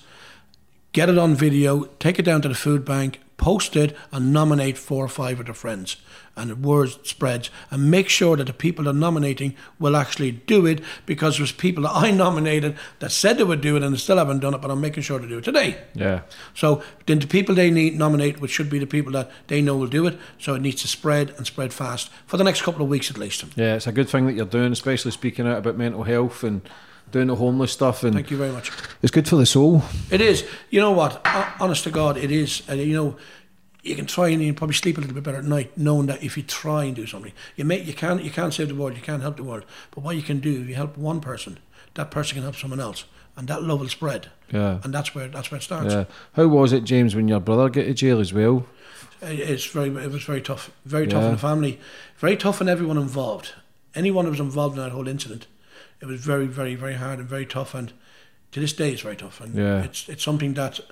get it on video, take it down to the food bank, post it, and nominate four or five of their friends. And the word spreads. And make sure that the people they're nominating will actually do it, because there's people that I nominated that said they would do it and they still haven't done it, but I'm making sure to do it today. Yeah. So then the people they need nominate, which should be the people that they know will do it, so it needs to spread and spread fast for the next couple of weeks at least. Yeah, it's a good thing that you're doing, especially speaking out about mental health and doing the homeless stuff. And Thank you very much. it's good for the soul. It is. You know what? Ho- Honest to God, it is. Uh, you know, you can try and you can probably sleep a little bit better at night, knowing that if you try and do something, you may you can't you can't save the world, you can't help the world, but what you can do, if you help one person, that person can help someone else, and that love will spread. Yeah. And that's where that's where it starts. Yeah. How was it, James, when your brother got to jail as well? It's very it was very tough, very tough Yeah. on the family, very tough on everyone involved. Anyone who was involved in that whole incident, it was very, very, very hard and very tough, and to this day it's very tough. And Yeah. it's it's something that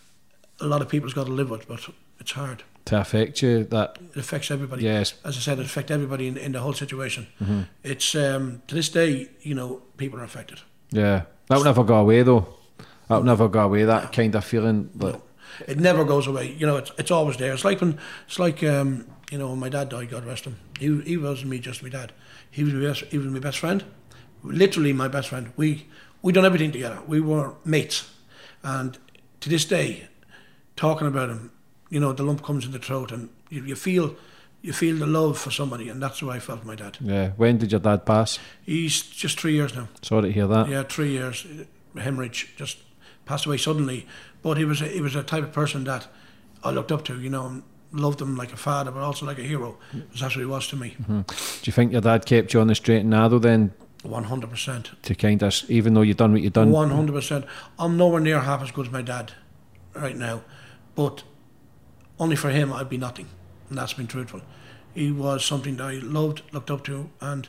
a lot of people's got to live with, but it's hard. To affect you, that It affects everybody. yes, As I said, it affects everybody in, in the whole situation. mm-hmm. It's um, to this day, you know, people are affected. yeah, that'll never go away though. That'll never go away. That kind of feeling. That, No, it never goes away. You know, it's it's always there. It's like when it's like um, you know, when my dad died, God rest him. He he wasn't me, just my dad. He was my best. He was my best friend. Literally my best friend. We we done everything together. We were mates, and to this day, talking about him, you know, the lump comes in the throat, and you, you feel you feel the love for somebody, and that's the way I felt for my dad. yeah. When did your dad pass? He's just three years now. Sorry to hear that. Yeah, three years. Hemorrhage, just passed away suddenly. But he was a, he was a type of person that I looked up to, you know, and loved him like a father, but also like a hero. That's what he was to me. Mm-hmm. Do you think your dad kept you on the straight and narrow then? One hundred percent. To kind of, even though you done what you done. One hundred percent. I'm nowhere near half as good as my dad right now, but only for him I'd be nothing, and that's been truthful. He was something that I loved, looked up to, and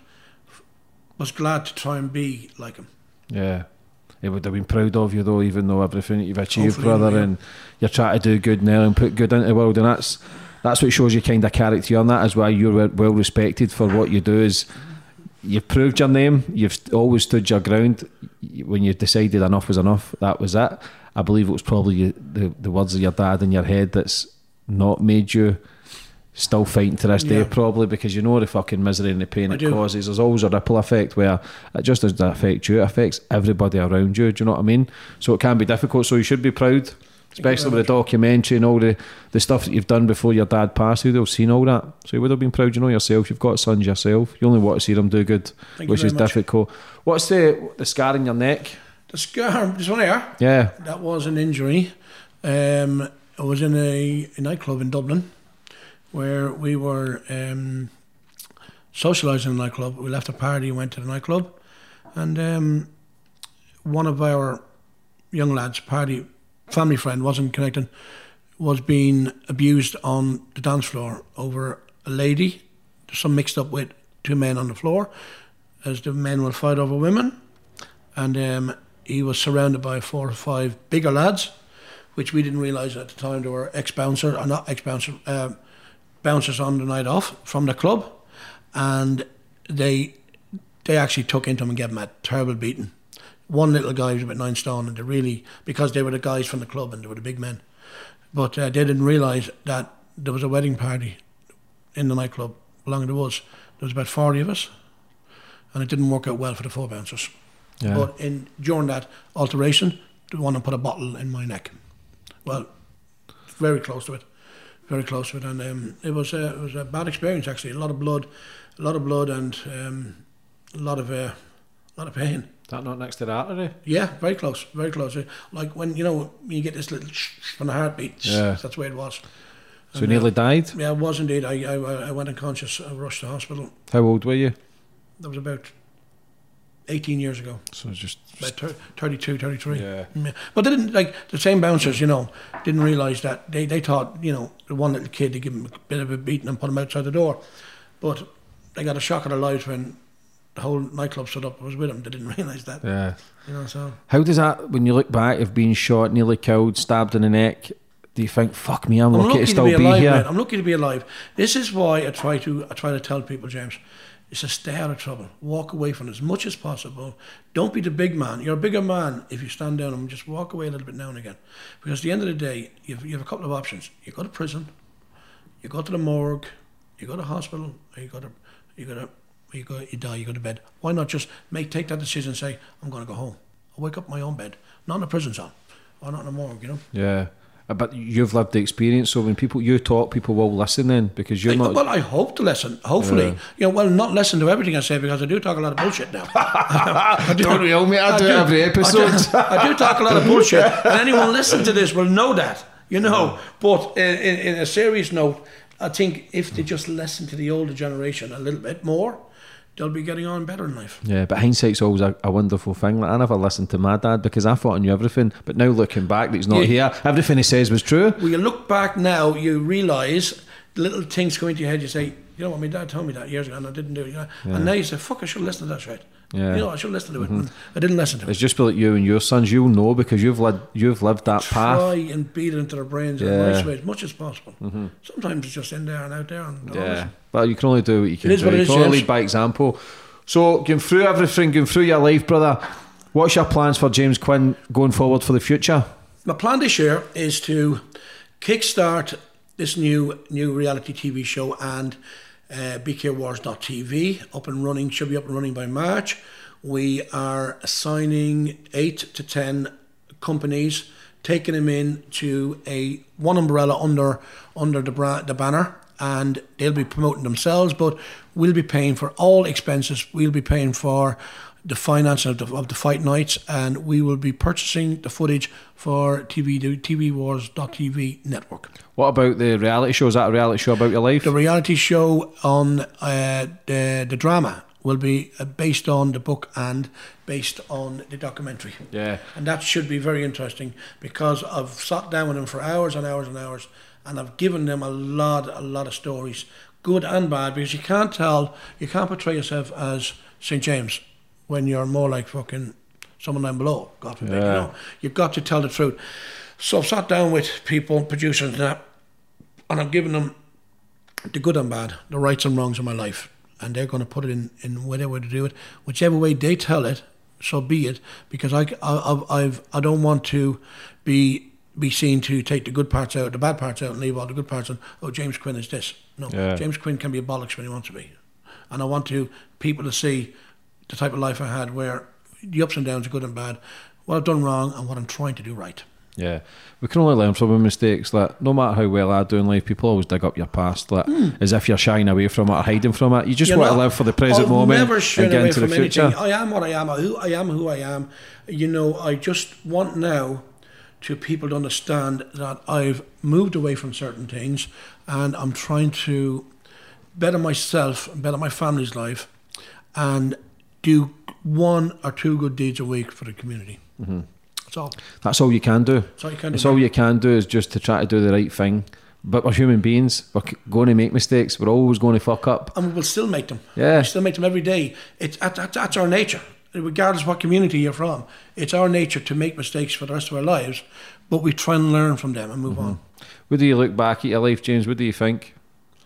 was glad to try and be like him. Yeah. He would have been proud of you though, even though everything that you've achieved, Hopefully, brother, yeah. and you're trying to do good now and put good into the world, and that's that's what shows you kind of character on that, is why you're well- well respected for what you do. Is you've proved your name, you've always stood your ground. When you decided enough was enough, that was it. I believe it was probably you, the, the words of your dad in your head that's not made you still fighting to this day, Yeah. probably, because you know the fucking misery and the pain I it do. causes. There's always a ripple effect where it just doesn't affect you, it affects everybody around you. Do you know what I mean? So it can be difficult, so you should be proud, especially very with the documentary and all the, the stuff that you've done before your dad passed. Who'd have seen all that? So you would have been proud, you know yourself. You've got sons yourself. You only want to see them do good, Thank you which very is much. difficult. What's the the scar in your neck? The scar, this one here, Yeah. that was an injury. Um, I was in a, a nightclub in Dublin where we were um, socialising in the nightclub. We left a party and went to the nightclub, and um, one of our young lads, party family friend, wasn't connected, was being abused on the dance floor over a lady. There's some mixed up with two men on the floor, as the men will fight over women, and um, he was surrounded by four or five bigger lads, which we didn't realise at the time they were ex-bouncer, or not ex-bouncer, um, bouncers on the night off from the club, and they they actually took into him and gave him a terrible beating. One little guy was about nine stone, and they really, because they were the guys from the club and they were the big men, but uh, they didn't realise that there was a wedding party in the nightclub along the woods. There was about forty of us, and it didn't work out well for the four bouncers. Yeah. But in during that alteration, the one put a bottle in my neck. Well, very close to it, very close to it, and um, it was a, it was a bad experience actually. A lot of blood, a lot of blood, and um, a lot of uh, a lot of pain. That not next to the artery? Yeah, very close, very close. Like when you know when you get this little sh- from the heartbeat. Yeah. That's the way it was. So you nearly died? Yeah, it was indeed. I I, I went unconscious. I rushed to hospital. How old were you? That was about eighteen years ago. So it's just... About thir- thirty-two, thirty-three. Yeah. Yeah. But they didn't, like, the same bouncers, you know, didn't realise that. They, they thought, you know, the one little kid, they give him a bit of a beating and put him outside the door. But they got a shock of their lives when the whole nightclub stood up and was with him. They didn't realise that. Yeah. You know, so... How does that, when you look back of being shot, nearly killed, stabbed in the neck, do you think, fuck me, I'm, I'm lucky, lucky to still be be, alive, here? mate. I'm lucky to be alive. This is why I try to I try to tell people, James, is to stay out of trouble. Walk away from it as much as possible. Don't be the big man. You're a bigger man if you stand down and just walk away a little bit now and again. Because at the end of the day, you've, you have a couple of options. You go to prison, you go to the morgue, you go to hospital, or you go to you go to you go you die, you go to bed. Why not just make take that decision and say, I'm going to go home. I'll wake up in my own bed, not in a prison cell, or not in a morgue, you know. Yeah. Uh, But you've lived the experience, so when people you talk, people will listen then, because you're I, not... well, I hope to listen. Hopefully, Yeah. you know. Well, not listen to everything I say because I do talk a lot of bullshit now. I Don't we all, mate? I do it every episode. I do, I do talk a lot of bullshit, and anyone listening to this will know that. you know. But in, in, in a serious note, I think if they just listen to the older generation a little bit more, they'll be getting on better in life. Yeah, but hindsight's always a, a wonderful thing. Like, I never listened to my dad because I thought I knew everything, but now looking back that he's not Yeah. here, everything he says was true. When you look back now, you realise little things go into your head. You say, you know what, my dad told me that years ago and I didn't do it. You know? Yeah. And now you say, fuck, I should have listened to that shit. Yeah. You know, I should listen to it. And I didn't listen to it. It's just like you and your sons, you'll know because you've led, you've lived that path. Try and beat it into their brains in Yeah. a nice way as much as possible. Mm-hmm. Sometimes it's just in there and out there. And all Yeah, this. well, you can only do what you can It is do. what it You is, can only James. lead by example. So, going through everything, going through your life, brother, what's your plans for James Quinn going forward for the future? My plan this year is to kickstart this new new reality T V show and uh, B K Wars dot T V up and running, should be up and running by March. We are assigning eight to ten companies, taking them in to a one umbrella under under the bra- the banner, and they'll be promoting themselves, but we'll be paying for all expenses. We'll be paying for the finance of the, of the fight nights, and we will be purchasing the footage for T V T V Wars dot T V network. What about the reality show? Is that a reality show about your life? The reality show on uh, the the drama will be uh, based on the book and based on the documentary. Yeah. And that should be very interesting because I've sat down with them for hours and hours and hours, and I've given them a lot, a lot of stories, good and bad, because you can't tell, you can't portray yourself as Saint James when you're more like fucking someone down below, God forbid, Yeah. you know. You've got to tell the truth. So I've sat down with people, producers and that, and I've given them the good and bad, the rights and wrongs of my life. And they're going to put it in, in whatever way to do it. Whichever way they tell it, so be it. Because I, I, I've, I don't want to be be seen to take the good parts out, the bad parts out, and leave all the good parts on. Oh, James Quinn is this. No, Yeah. James Quinn can be a bollocks when he wants to be. And I want to people to see the type of life I had where the ups and downs are good and bad, what I've done wrong and what I'm trying to do right. Yeah, we can only learn from our mistakes. Like, no matter how well I do in life, people always dig up your past, like Mm. as if you're shying away from it or hiding from it. You just You're want not- to live for the present I'll moment never and shy get away into the from future. anything. I am what I am. Who I am, who I am. You know, I just want now to people to understand that I've moved away from certain things, and I'm trying to better myself, better my family's life, and do one or two good deeds a week for the community. Mm-hmm. That's all. That's all you can do. That's all you can do. It's all you can do is just to try to do the right thing. But we're human beings. We're c- going to make mistakes. We're always going to fuck up. And we will still make them. Yeah. We still make them every day. It's that, that, that's our nature. Regardless of what community you're from, it's our nature to make mistakes for the rest of our lives, but we try and learn from them and move Mm-hmm. on. What do you look back at your life, James? What do you think?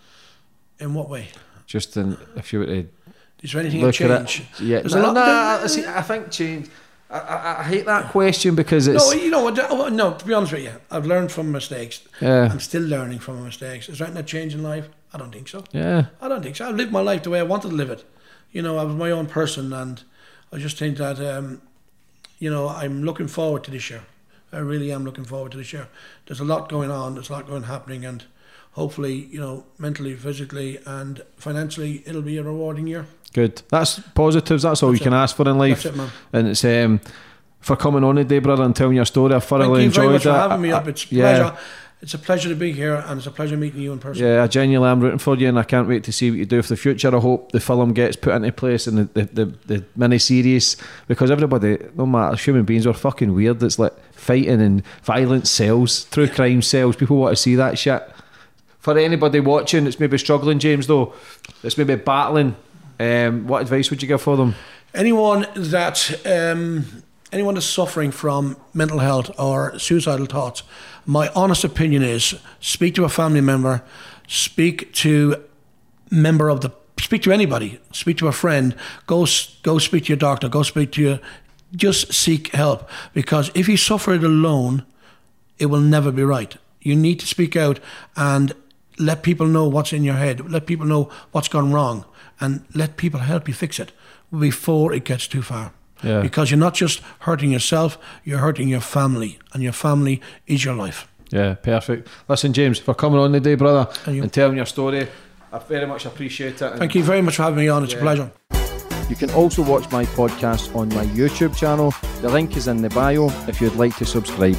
In what way? Just in, if you were to Is there anything look to at change? it. Yeah. There's No, a lot- no, I, see, I think change. I, I, I hate that question because it's. No, you know what? oh, No, to be honest with you, I've learned from mistakes. Yeah. I'm still learning from my mistakes. Is there anything that change in life? I don't think so. Yeah. I don't think so. I've lived my life the way I wanted to live it. You know, I was my own person, and I just think that, um, you know, I'm looking forward to this year. I really am looking forward to this year. There's a lot going on. There's a lot going happening, and hopefully, you know, mentally, physically, and financially, it'll be a rewarding year. Good. That's positives. That's all That's you can it. ask for in life. That's it, man. And it's um, for coming on today, brother, and telling your story. I thoroughly Thank you very enjoyed much it. for having me I- up. It's a yeah. pleasure. It's a pleasure to be here, and it's a pleasure meeting you in person. Yeah, I genuinely am rooting for you, and I can't wait to see what you do for the future. I hope the film gets put into place and the, the, the, the mini series, because everybody, no matter, human beings are fucking weird. It's like fighting and violence sells, true crime sells. People want to see that shit. For anybody watching that's maybe struggling, James, though, that's maybe battling, um, what advice would you give for them? Anyone that um, anyone that's suffering from mental health or suicidal thoughts, my honest opinion is speak to a family member, speak to member of the, speak to anybody, speak to a friend, go s- go speak to your doctor, go speak to your, just seek help, because if you suffer it alone, it will never be right. You need to speak out and let people know what's in your head, let people know what's gone wrong, and let people help you fix it before it gets too far. Yeah. Because you're not just hurting yourself, you're hurting your family, and your family is your life. Yeah, perfect. Listen, James, for coming on today, brother, you. and telling your story, I very much appreciate it. Thank you very much for having me on. It's Yeah. a pleasure. You can also watch my podcast on my YouTube channel. The link is in the bio if you'd like to subscribe.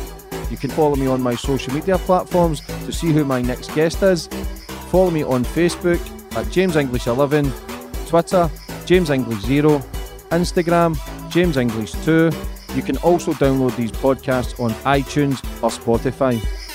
You can follow me on my social media platforms to see who my next guest is. Follow me on Facebook at James English eleven, Twitter, James English zero, Instagram, James English two. You can also download these podcasts on iTunes or Spotify.